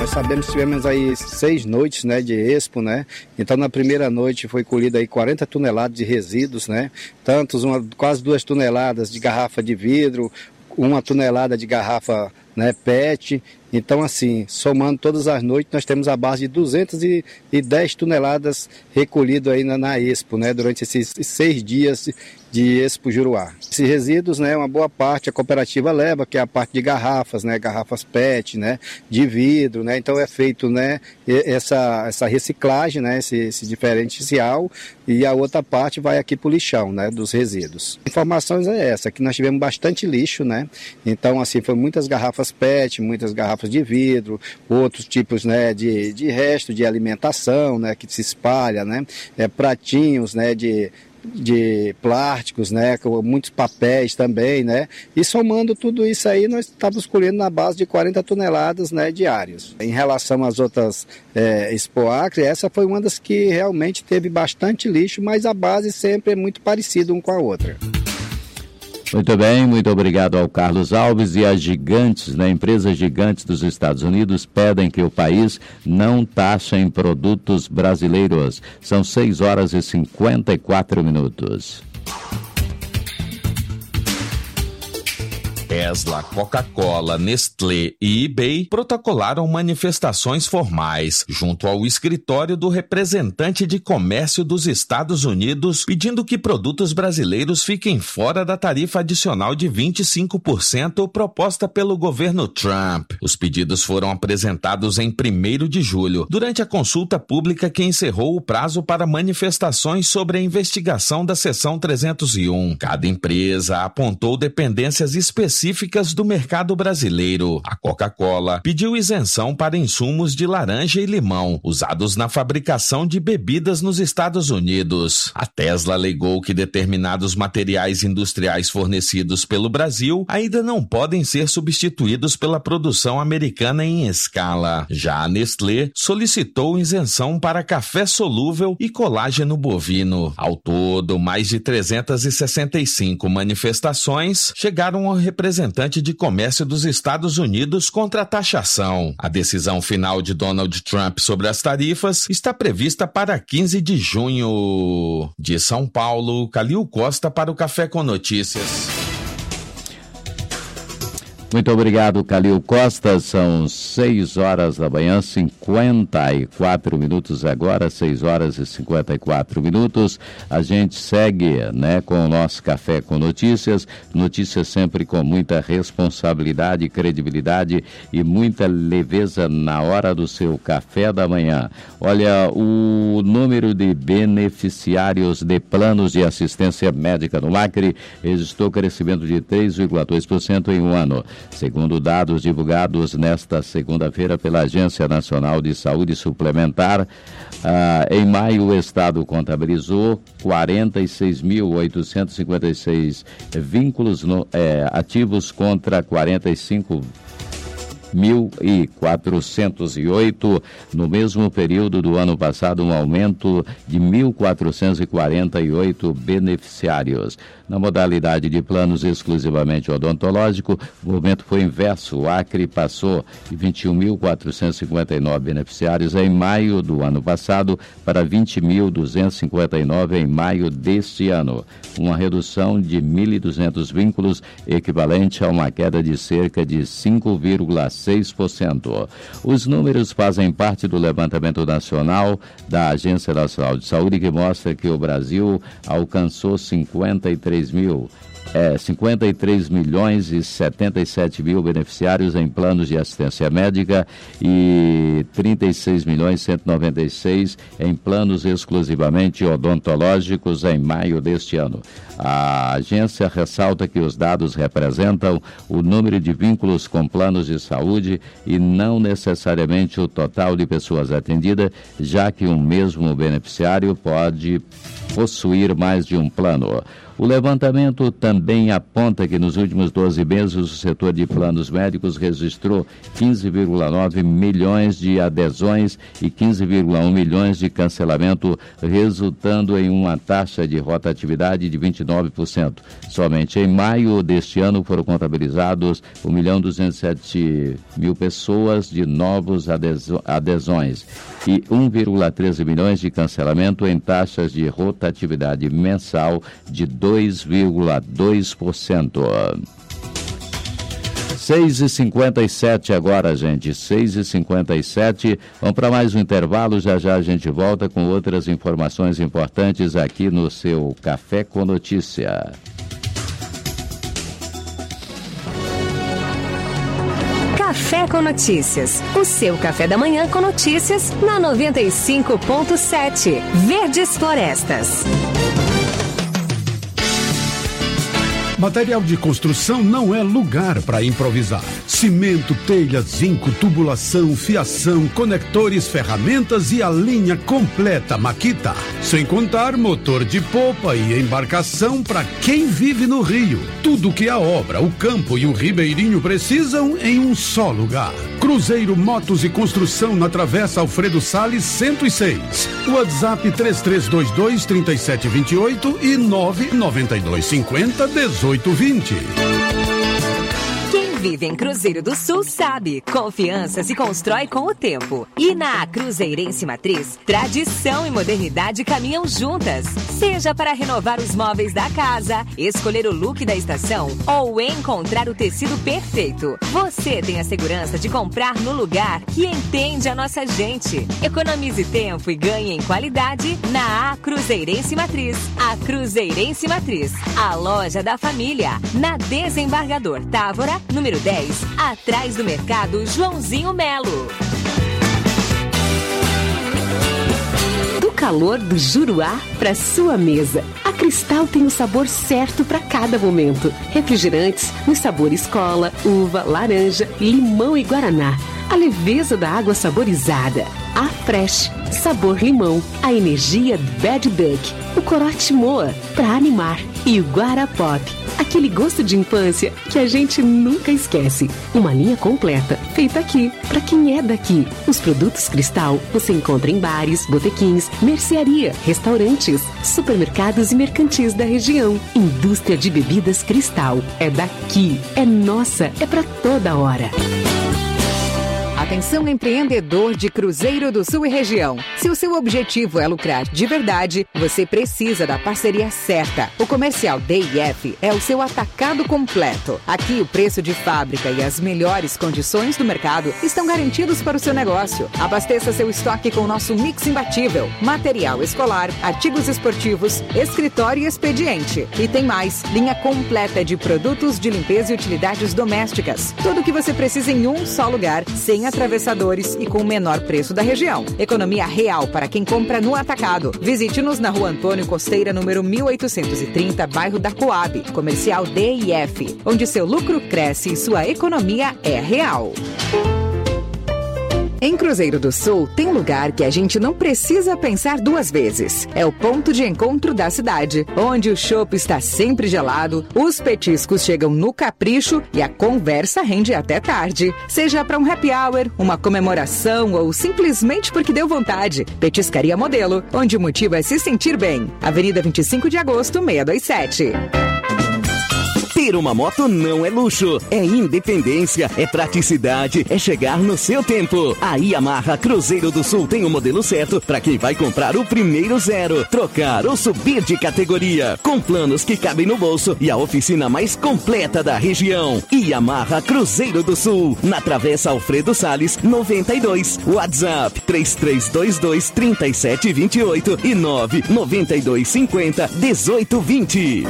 Nós sabemos que tivemos aí seis noites, né, de Expo, né? Então na primeira noite foi colhido aí quarenta toneladas de resíduos, né? Tantos, uma, quase duas toneladas de garrafa de vidro, uma tonelada de garrafa, né, P E T. Então, assim, somando todas as noites, nós temos a base de duzentas e dez toneladas recolhido aí na, na Expo, né, durante esses seis dias de Expo Juruá. Esses resíduos, né, uma boa parte a cooperativa leva, que é a parte de garrafas, né, garrafas P E T, né, de vidro, né, então é feito, né, essa, essa reciclagem, né, esse, esse diferencial, e a outra parte vai aqui para o lixão, né, dos resíduos. Informações é essa, que nós tivemos bastante lixo, né, então, assim, foi muitas garrafas P E T, muitas garrafas de vidro, outros tipos, né, de, de resto de alimentação, né, que se espalha, né, é, pratinhos, né, de, de plásticos, né, com muitos papéis também, né, e somando tudo isso aí, nós estávamos colhendo na base de quarenta toneladas, né, diários. Em relação às outras é, Expoacre, essa foi uma das que realmente teve bastante lixo, mas a base sempre é muito parecida um com a outra. Muito bem, muito obrigado ao Carlos Alves. E as gigantes, né, empresas gigantes dos Estados Unidos pedem que o país não taxe em produtos brasileiros. São seis horas e cinquenta e quatro minutos. Tesla, Coca-Cola, Nestlé e eBay protocolaram manifestações formais junto ao escritório do representante de comércio dos Estados Unidos, pedindo que produtos brasileiros fiquem fora da tarifa adicional de vinte e cinco por cento proposta pelo governo Trump. Os pedidos foram apresentados em primeiro de julho, durante a consulta pública que encerrou o prazo para manifestações sobre a investigação da seção trezentos e um. Cada empresa apontou dependências específicas específicas do mercado brasileiro. A Coca-Cola pediu isenção para insumos de laranja e limão usados na fabricação de bebidas nos Estados Unidos. A Tesla alegou que determinados materiais industriais fornecidos pelo Brasil ainda não podem ser substituídos pela produção americana em escala. Já a Nestlé solicitou isenção para café solúvel e colágeno bovino. Ao todo, mais de trezentas e sessenta e cinco manifestações chegaram ao representante de comércio dos Estados Unidos contra a taxação. A decisão final de Donald Trump sobre as tarifas está prevista para quinze de junho. De São Paulo, Calil Costa para o Café com Notícias. Muito obrigado, Calil Costa. São seis horas da manhã, cinquenta e quatro minutos agora, seis horas e cinquenta e quatro minutos. A gente segue, né, com o nosso Café com Notícias. Notícias sempre com muita responsabilidade, credibilidade e muita leveza na hora do seu café da manhã. Olha, o número de beneficiários de planos de assistência médica no Acre registrou crescimento de três vírgula dois por cento em um ano. Segundo dados divulgados nesta segunda-feira pela Agência Nacional de Saúde Suplementar, ah, em maio o Estado contabilizou quarenta e seis mil oitocentos e cinquenta e seis vínculos no, eh, ativos contra quarenta e cinco mil e quatrocentos e oito no mesmo período do ano passado, um aumento de mil quatrocentos e quarenta e oito beneficiários. Na modalidade de planos exclusivamente odontológico, o movimento foi inverso. O Acre passou de vinte e um mil quatrocentos e cinquenta e nove beneficiários em maio do ano passado para vinte mil duzentos e cinquenta e nove em maio deste ano, uma redução de mil e duzentos vínculos, equivalente a uma queda de cerca de cinco vírgula seis por cento. Os números fazem parte do levantamento nacional da Agência Nacional de Saúde, que mostra que o Brasil alcançou cinquenta e três mil, é, cinquenta e três milhões e setenta e sete mil beneficiários em planos de assistência médica e trinta e seis milhões cento e noventa e seis em planos exclusivamente odontológicos em maio deste ano. A agência ressalta que os dados representam o número de vínculos com planos de saúde e não necessariamente o total de pessoas atendidas, já que um mesmo beneficiário pode possuir mais de um plano. O levantamento também aponta que nos últimos doze meses o setor de planos médicos registrou quinze vírgula nove milhões de adesões e quinze vírgula um milhões de cancelamento, resultando em uma taxa de rotatividade de vinte e nove por cento. Somente em maio deste ano foram contabilizados um milhão duzentos e sete mil pessoas de novos adesões e um vírgula treze milhões de cancelamento em taxas de rotatividade mensal de dois vírgula dois por cento. seis e cinquenta e sete agora, gente. seis e cinquenta e sete. Vamos para mais um intervalo. Já já a gente volta com outras informações importantes aqui no seu Café com Notícia. Café com Notícias. O seu café da manhã com notícias na noventa e cinco ponto sete. Verdes Florestas. Material de construção não é lugar para improvisar. Cimento, telha, zinco, tubulação, fiação, conectores, ferramentas e a linha completa Makita. Sem contar motor de popa e embarcação para quem vive no Rio. Tudo que a obra, o campo e o ribeirinho precisam em um só lugar. Cruzeiro Motos e Construção na Travessa Alfredo Salles cento e seis. WhatsApp três três dois dois, três sete dois oito e nove nove dois cinco zero, dezoito vinte. Quem vive em Cruzeiro do Sul sabe, confiança se constrói com o tempo. E na Cruzeirense Matriz, tradição e modernidade caminham juntas. Seja para renovar os móveis da casa, escolher o look da estação ou encontrar o tecido perfeito, você tem a segurança de comprar no lugar que entende a nossa gente. Economize tempo e ganhe em qualidade na A Cruzeirense Matriz. A Cruzeirense Matriz, a loja da família, na Desembargador Távora, número dez, atrás do mercado Joãozinho Melo. Do calor do Juruá para sua mesa, a Cristal tem o sabor certo para cada momento. Refrigerantes nos sabores cola, uva, laranja, limão e guaraná. A leveza da água saborizada. A Fresh, sabor limão. A energia Bad Duck. O corote Moa, para animar. E o Guarapop, aquele gosto de infância que a gente nunca esquece. Uma linha completa, feita aqui, para quem é daqui. Os produtos Cristal você encontra em bares, botequins, mercearia, restaurantes, supermercados e mercantis da região. Indústria de bebidas Cristal. É daqui, é nossa, é para toda hora. Atenção, empreendedor de Cruzeiro do Sul e região. Se o seu objetivo é lucrar de verdade, você precisa da parceria certa. O Comercial D I F é o seu atacado completo. Aqui o preço de fábrica e as melhores condições do mercado estão garantidos para o seu negócio. Abasteça seu estoque com o nosso mix imbatível. Material escolar, artigos esportivos, escritório e expediente. E tem mais, linha completa de produtos de limpeza e utilidades domésticas. Tudo o que você precisa em um só lugar, sem atravessadores e com o menor preço da região. Economia real para quem compra no atacado. Visite-nos na Rua Antônio Costeira, número mil oitocentos e trinta, bairro da Coab. Comercial D I F, onde seu lucro cresce e sua economia é real. Em Cruzeiro do Sul, tem lugar que a gente não precisa pensar duas vezes. É o ponto de encontro da cidade, onde o chopp está sempre gelado, os petiscos chegam no capricho e a conversa rende até tarde. Seja para um happy hour, uma comemoração ou simplesmente porque deu vontade. Petiscaria Modelo, onde o motivo é se sentir bem. Avenida vinte e cinco de agosto, seiscentos e vinte e sete. Ter uma moto não é luxo, é independência, é praticidade, é chegar no seu tempo. A Yamaha Cruzeiro do Sul tem o modelo certo para quem vai comprar o primeiro zero, trocar ou subir de categoria, com planos que cabem no bolso e a oficina mais completa da região. Yamaha Cruzeiro do Sul, na Travessa Alfredo Salles, noventa e dois. WhatsApp três três dois dois, três sete dois oito e nove nove dois cinco zero, dezoito vinte.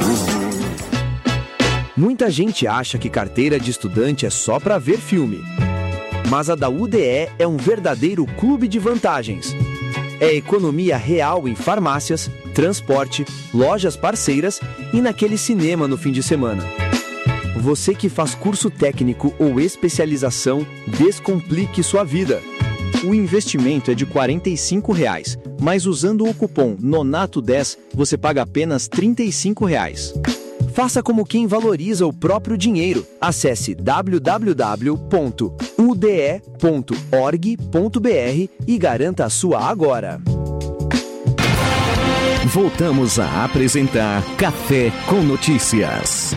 Muita gente acha que carteira de estudante é só para ver filme. Mas a da U D E é um verdadeiro clube de vantagens. É economia real em farmácias, transporte, lojas parceiras e naquele cinema no fim de semana. Você que faz curso técnico ou especialização, descomplique sua vida. O investimento é de quarenta e cinco reais, mas usando o cupom Nonato dez você paga apenas trinta e cinco reais. Faça como quem valoriza o próprio dinheiro. Acesse w w w ponto u d e ponto org ponto b r e garanta a sua agora. Voltamos a apresentar Café com Notícias.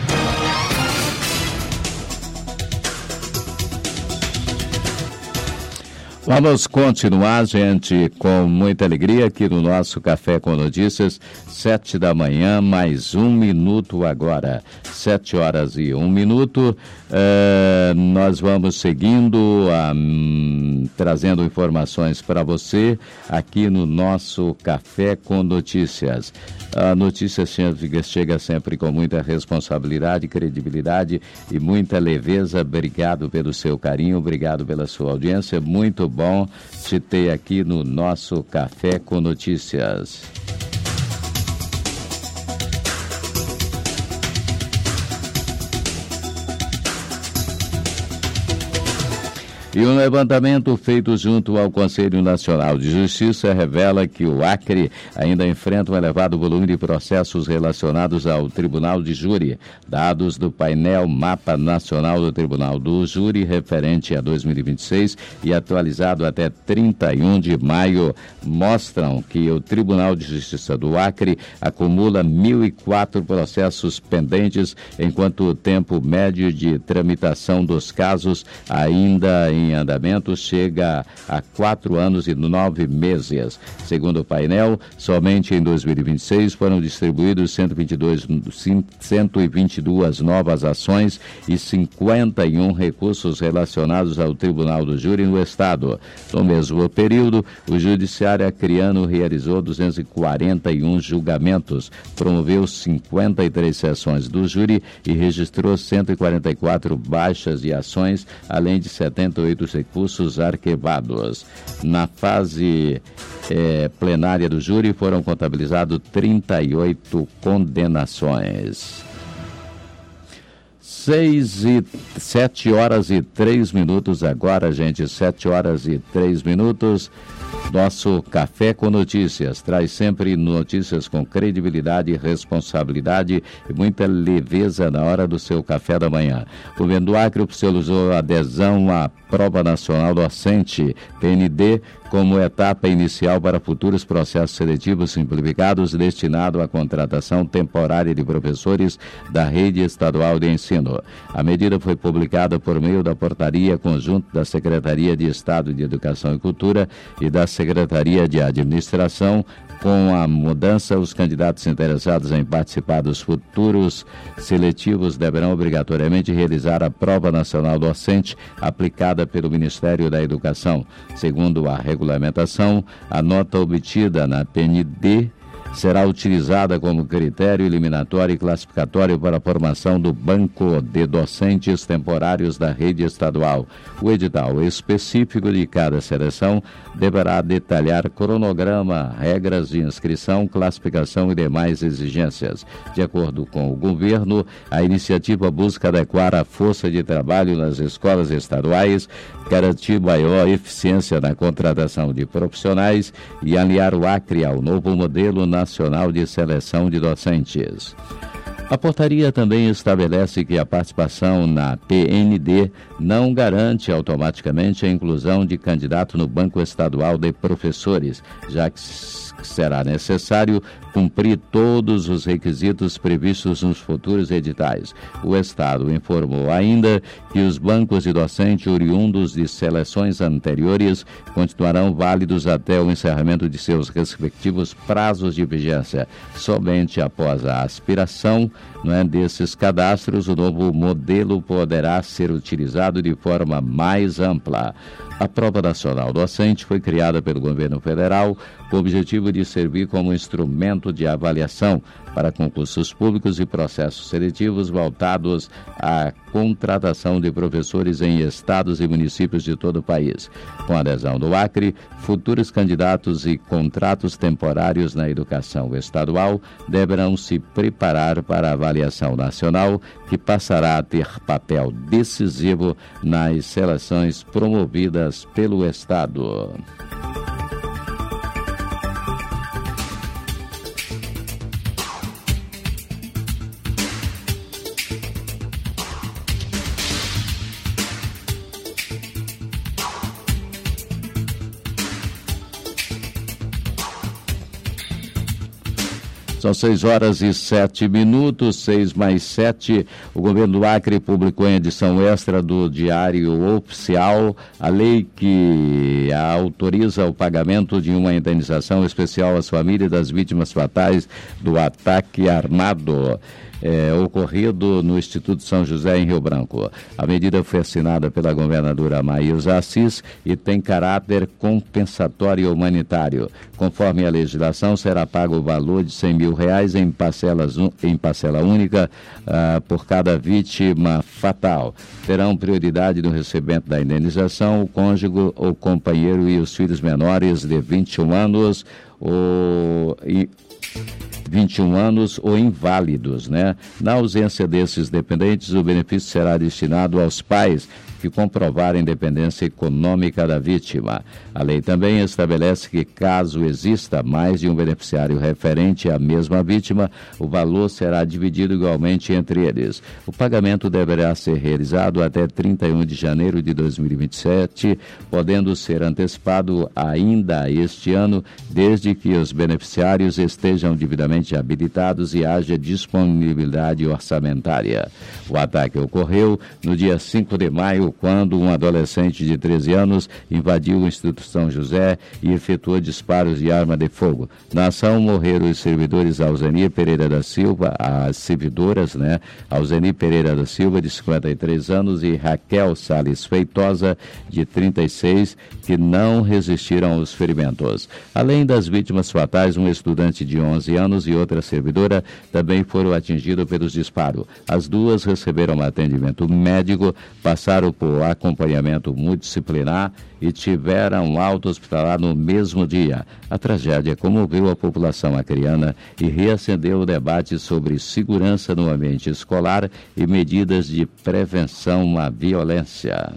Vamos continuar, gente, com muita alegria aqui no nosso Café com Notícias, sete da manhã, mais um minuto agora, sete horas e um minuto. Uh, nós vamos seguindo, um, trazendo informações para você aqui no nosso Café com Notícias. A notícia chega, chega sempre com muita responsabilidade, credibilidade e muita leveza. Obrigado pelo seu carinho, obrigado pela sua audiência. Muito bom te ter aqui no nosso Café com Notícias. E um levantamento feito junto ao Conselho Nacional de Justiça revela que o Acre ainda enfrenta um elevado volume de processos relacionados ao Tribunal de Júri. Dados do painel Mapa Nacional do Tribunal do Júri, referente a dois mil e vinte e seis e atualizado até trinta e um de maio, mostram que o Tribunal de Justiça do Acre acumula mil e quatro processos pendentes, enquanto o tempo médio de tramitação dos casos ainda em em andamento chega a quatro anos e nove meses. Segundo o painel, somente em dois mil e vinte e seis foram distribuídos cento e vinte e dois, cento e vinte e duas novas ações e cinquenta e um recursos relacionados ao Tribunal do Júri no Estado. No mesmo período, o Judiciário acreano realizou duzentos e quarenta e um julgamentos, promoveu cinquenta e três sessões do júri e registrou cento e quarenta e quatro baixas de ações, além de setenta e oito recursos arquivados. Na fase eh, plenária do júri foram contabilizados trinta e oito condenações. Seis e sete horas e três minutos agora, gente, sete horas e três minutos. Nosso Café com Notícias traz sempre notícias com credibilidade, responsabilidade e muita leveza na hora do seu café da manhã. O governo do Acre oficializou a adesão à Prova Nacional Docente, P N D, como etapa inicial para futuros processos seletivos simplificados destinado à contratação temporária de professores da rede estadual de ensino. A medida foi publicada por meio da portaria conjunta da Secretaria de Estado de Educação e Cultura e da Secretaria de Administração. Com a mudança, os candidatos interessados em participar dos futuros seletivos deverão obrigatoriamente realizar a Prova Nacional Docente aplicada pelo Ministério da Educação. Segundo a regulamentação, a nota obtida na P N D será utilizada como critério eliminatório e classificatório para a formação do Banco de Docentes Temporários da Rede Estadual. O edital específico de cada seleção deverá detalhar cronograma, regras de inscrição, classificação e demais exigências. De acordo com o governo, a iniciativa busca adequar a força de trabalho nas escolas estaduais, garantir maior eficiência na contratação de profissionais e alinhar o Acre ao novo modelo nacional de seleção de docentes. A portaria também estabelece que a participação na P N D não garante automaticamente a inclusão de candidato no Banco Estadual de Professores, já que será necessário cumprir todos os requisitos previstos nos futuros editais. O Estado informou ainda que os bancos de docente oriundos de seleções anteriores continuarão válidos até o encerramento de seus respectivos prazos de vigência. Somente após a aspiração, não é, desses cadastros, o novo modelo poderá ser utilizado de forma mais ampla. A Prova Nacional Docente foi criada pelo governo federal com o objetivo de servir como instrumento de avaliação para concursos públicos e processos seletivos voltados à contratação de professores em estados e municípios de todo o país. Com a adesão do Acre, futuros candidatos e contratos temporários na educação estadual deverão se preparar para a avaliação nacional, que passará a ter papel decisivo nas seleções promovidas pelo Estado. São seis horas e sete minutos, seis mais sete. O governo do Acre publicou em edição extra do Diário Oficial a lei que autoriza o pagamento de uma indenização especial às famílias das vítimas fatais do ataque armado É, ocorrido no Instituto São José, em Rio Branco. A medida foi assinada pela governadora Maísa Assis e tem caráter compensatório e humanitário. Conforme a legislação, será pago o valor de cem mil reais em, parcelas, em parcela única uh, por cada vítima fatal. Terão prioridade no recebimento da indenização o cônjuge, o companheiro e os filhos menores de vinte e um anos ou... E, vinte e um anos ou inválidos, né? Na ausência desses dependentes, o benefício será destinado aos pais que comprovarem a independência econômica da vítima. A lei também estabelece que, caso exista mais de um beneficiário referente à mesma vítima, o valor será dividido igualmente entre eles. O pagamento deverá ser realizado até trinta e um de janeiro de dois mil e vinte e sete, podendo ser antecipado ainda este ano, desde que os beneficiários estejam devidamente habilitados e haja disponibilidade orçamentária. O ataque ocorreu no dia cinco de maio, quando um adolescente de treze anos invadiu o Instituto São José e efetuou disparos de arma de fogo. Na ação morreram os servidores Alzenir Pereira da Silva, as servidoras, né? Alzenir Pereira da Silva, de cinquenta e três anos, e Raquel Salles Feitosa, de trinta e seis, que não resistiram aos ferimentos. Além das vítimas fatais, um estudante de onze anos e outra servidora também foram atingidos pelos disparos. As duas receberam atendimento médico, passaram por acompanhamento multidisciplinar e tiveram alta hospitalar no mesmo dia. A tragédia comoveu a população acreana e reacendeu o debate sobre segurança no ambiente escolar e medidas de prevenção à violência.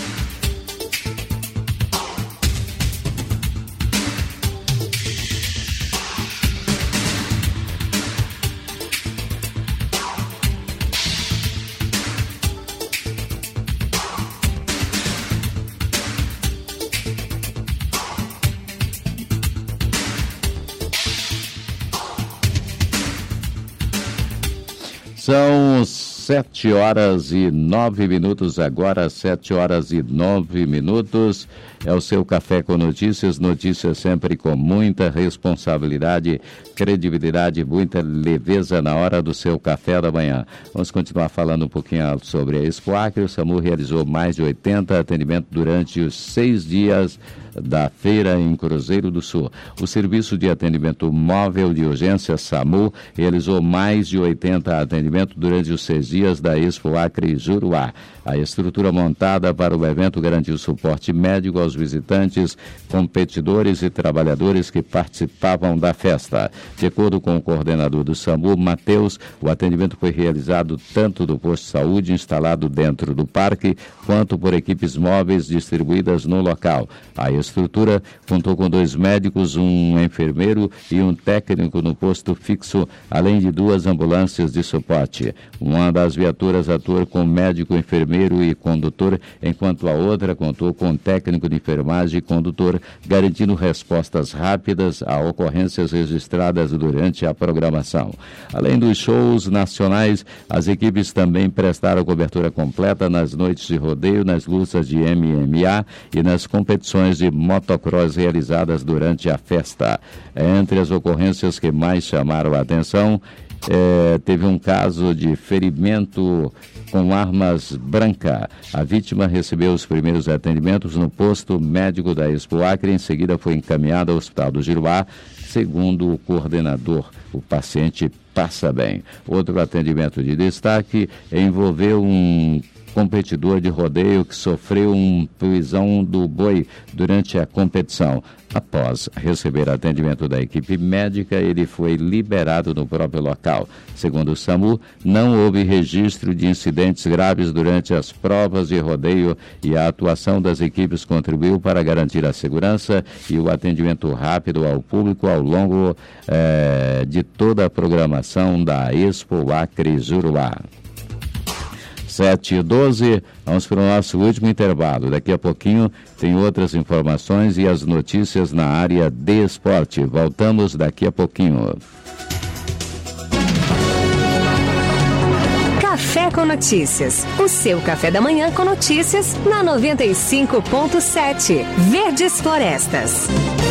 São sete horas e nove minutos agora, sete horas e nove minutos. É o seu Café com Notícias, notícias sempre com muita responsabilidade, credibilidade, muita leveza na hora do seu café da manhã. Vamos continuar falando um pouquinho sobre a Expo Acre. O SAMU realizou mais de oitenta atendimentos durante os seis dias da feira em Cruzeiro do Sul. O Serviço de Atendimento Móvel de Urgência SAMU realizou mais de oitenta atendimentos durante os seis dias da Expo Acre Juruá. A estrutura montada para o evento garantiu suporte médico aos visitantes, competidores e trabalhadores que participavam da festa. De acordo com o coordenador do SAMU, Matheus, o atendimento foi realizado tanto do posto de saúde instalado dentro do parque, quanto por equipes móveis distribuídas no local. A estrutura contou com dois médicos, um enfermeiro e um técnico no posto fixo, além de duas ambulâncias de suporte. Uma das viaturas atuou com médico, enfermeiro e condutor, enquanto a outra contou com técnico de enfermagem e condutor, garantindo respostas rápidas a ocorrências registradas durante a programação. Além dos shows nacionais, as equipes também prestaram cobertura completa nas noites de rodeio, nas lutas de M M A e nas competições de motocross realizadas durante a festa. Entre as ocorrências que mais chamaram a atenção, É, teve um caso de ferimento com armas brancas. A vítima recebeu os primeiros atendimentos no posto médico da Expo Acre e em seguida foi encaminhada ao Hospital do Giruá. Segundo o coordenador, o paciente passa bem. Outro atendimento de destaque envolveu um competidor de rodeio que sofreu uma prisão do boi durante a competição. Após receber atendimento da equipe médica, ele foi liberado no próprio local. Segundo o SAMU, não houve registro de incidentes graves durante as provas de rodeio e a atuação das equipes contribuiu para garantir a segurança e o atendimento rápido ao público ao longo eh, de toda a programação da Expo Acre Juruá. sete e doze, vamos para o nosso último intervalo. Daqui a pouquinho tem outras informações e as notícias na área de esporte. Voltamos daqui a pouquinho. Café com Notícias. O seu café da manhã com notícias na noventa e cinco ponto sete. Verdes Florestas.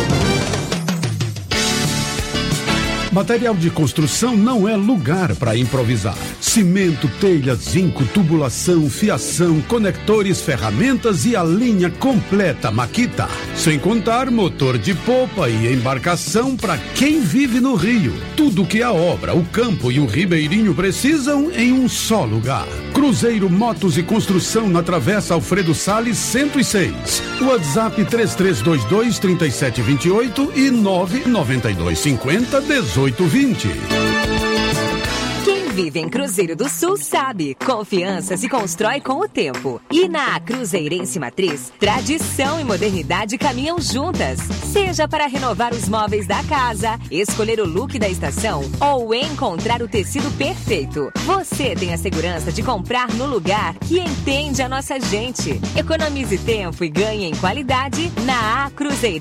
Material de construção não é lugar para improvisar. Cimento, telha, zinco, tubulação, fiação, conectores, ferramentas e a linha completa Makita. Sem contar motor de popa e embarcação para quem vive no Rio. Tudo que a obra, o campo e o ribeirinho precisam em um só lugar. Cruzeiro Motos e Construção na Travessa Alfredo Salles cento e seis. WhatsApp três três dois dois, três sete dois oito e nove nove dois cinco zero, dezoito vinte. Quem vive em Cruzeiro do Sul sabe, confiança se constrói com o tempo. E na Cruzeirense Matriz, tradição e modernidade caminham juntas. Seja para renovar os móveis da casa, escolher o look da estação ou encontrar o tecido perfeito, você tem a segurança de comprar no lugar que entende a nossa gente. Economize tempo e ganhe em qualidade na A Cruzeirense.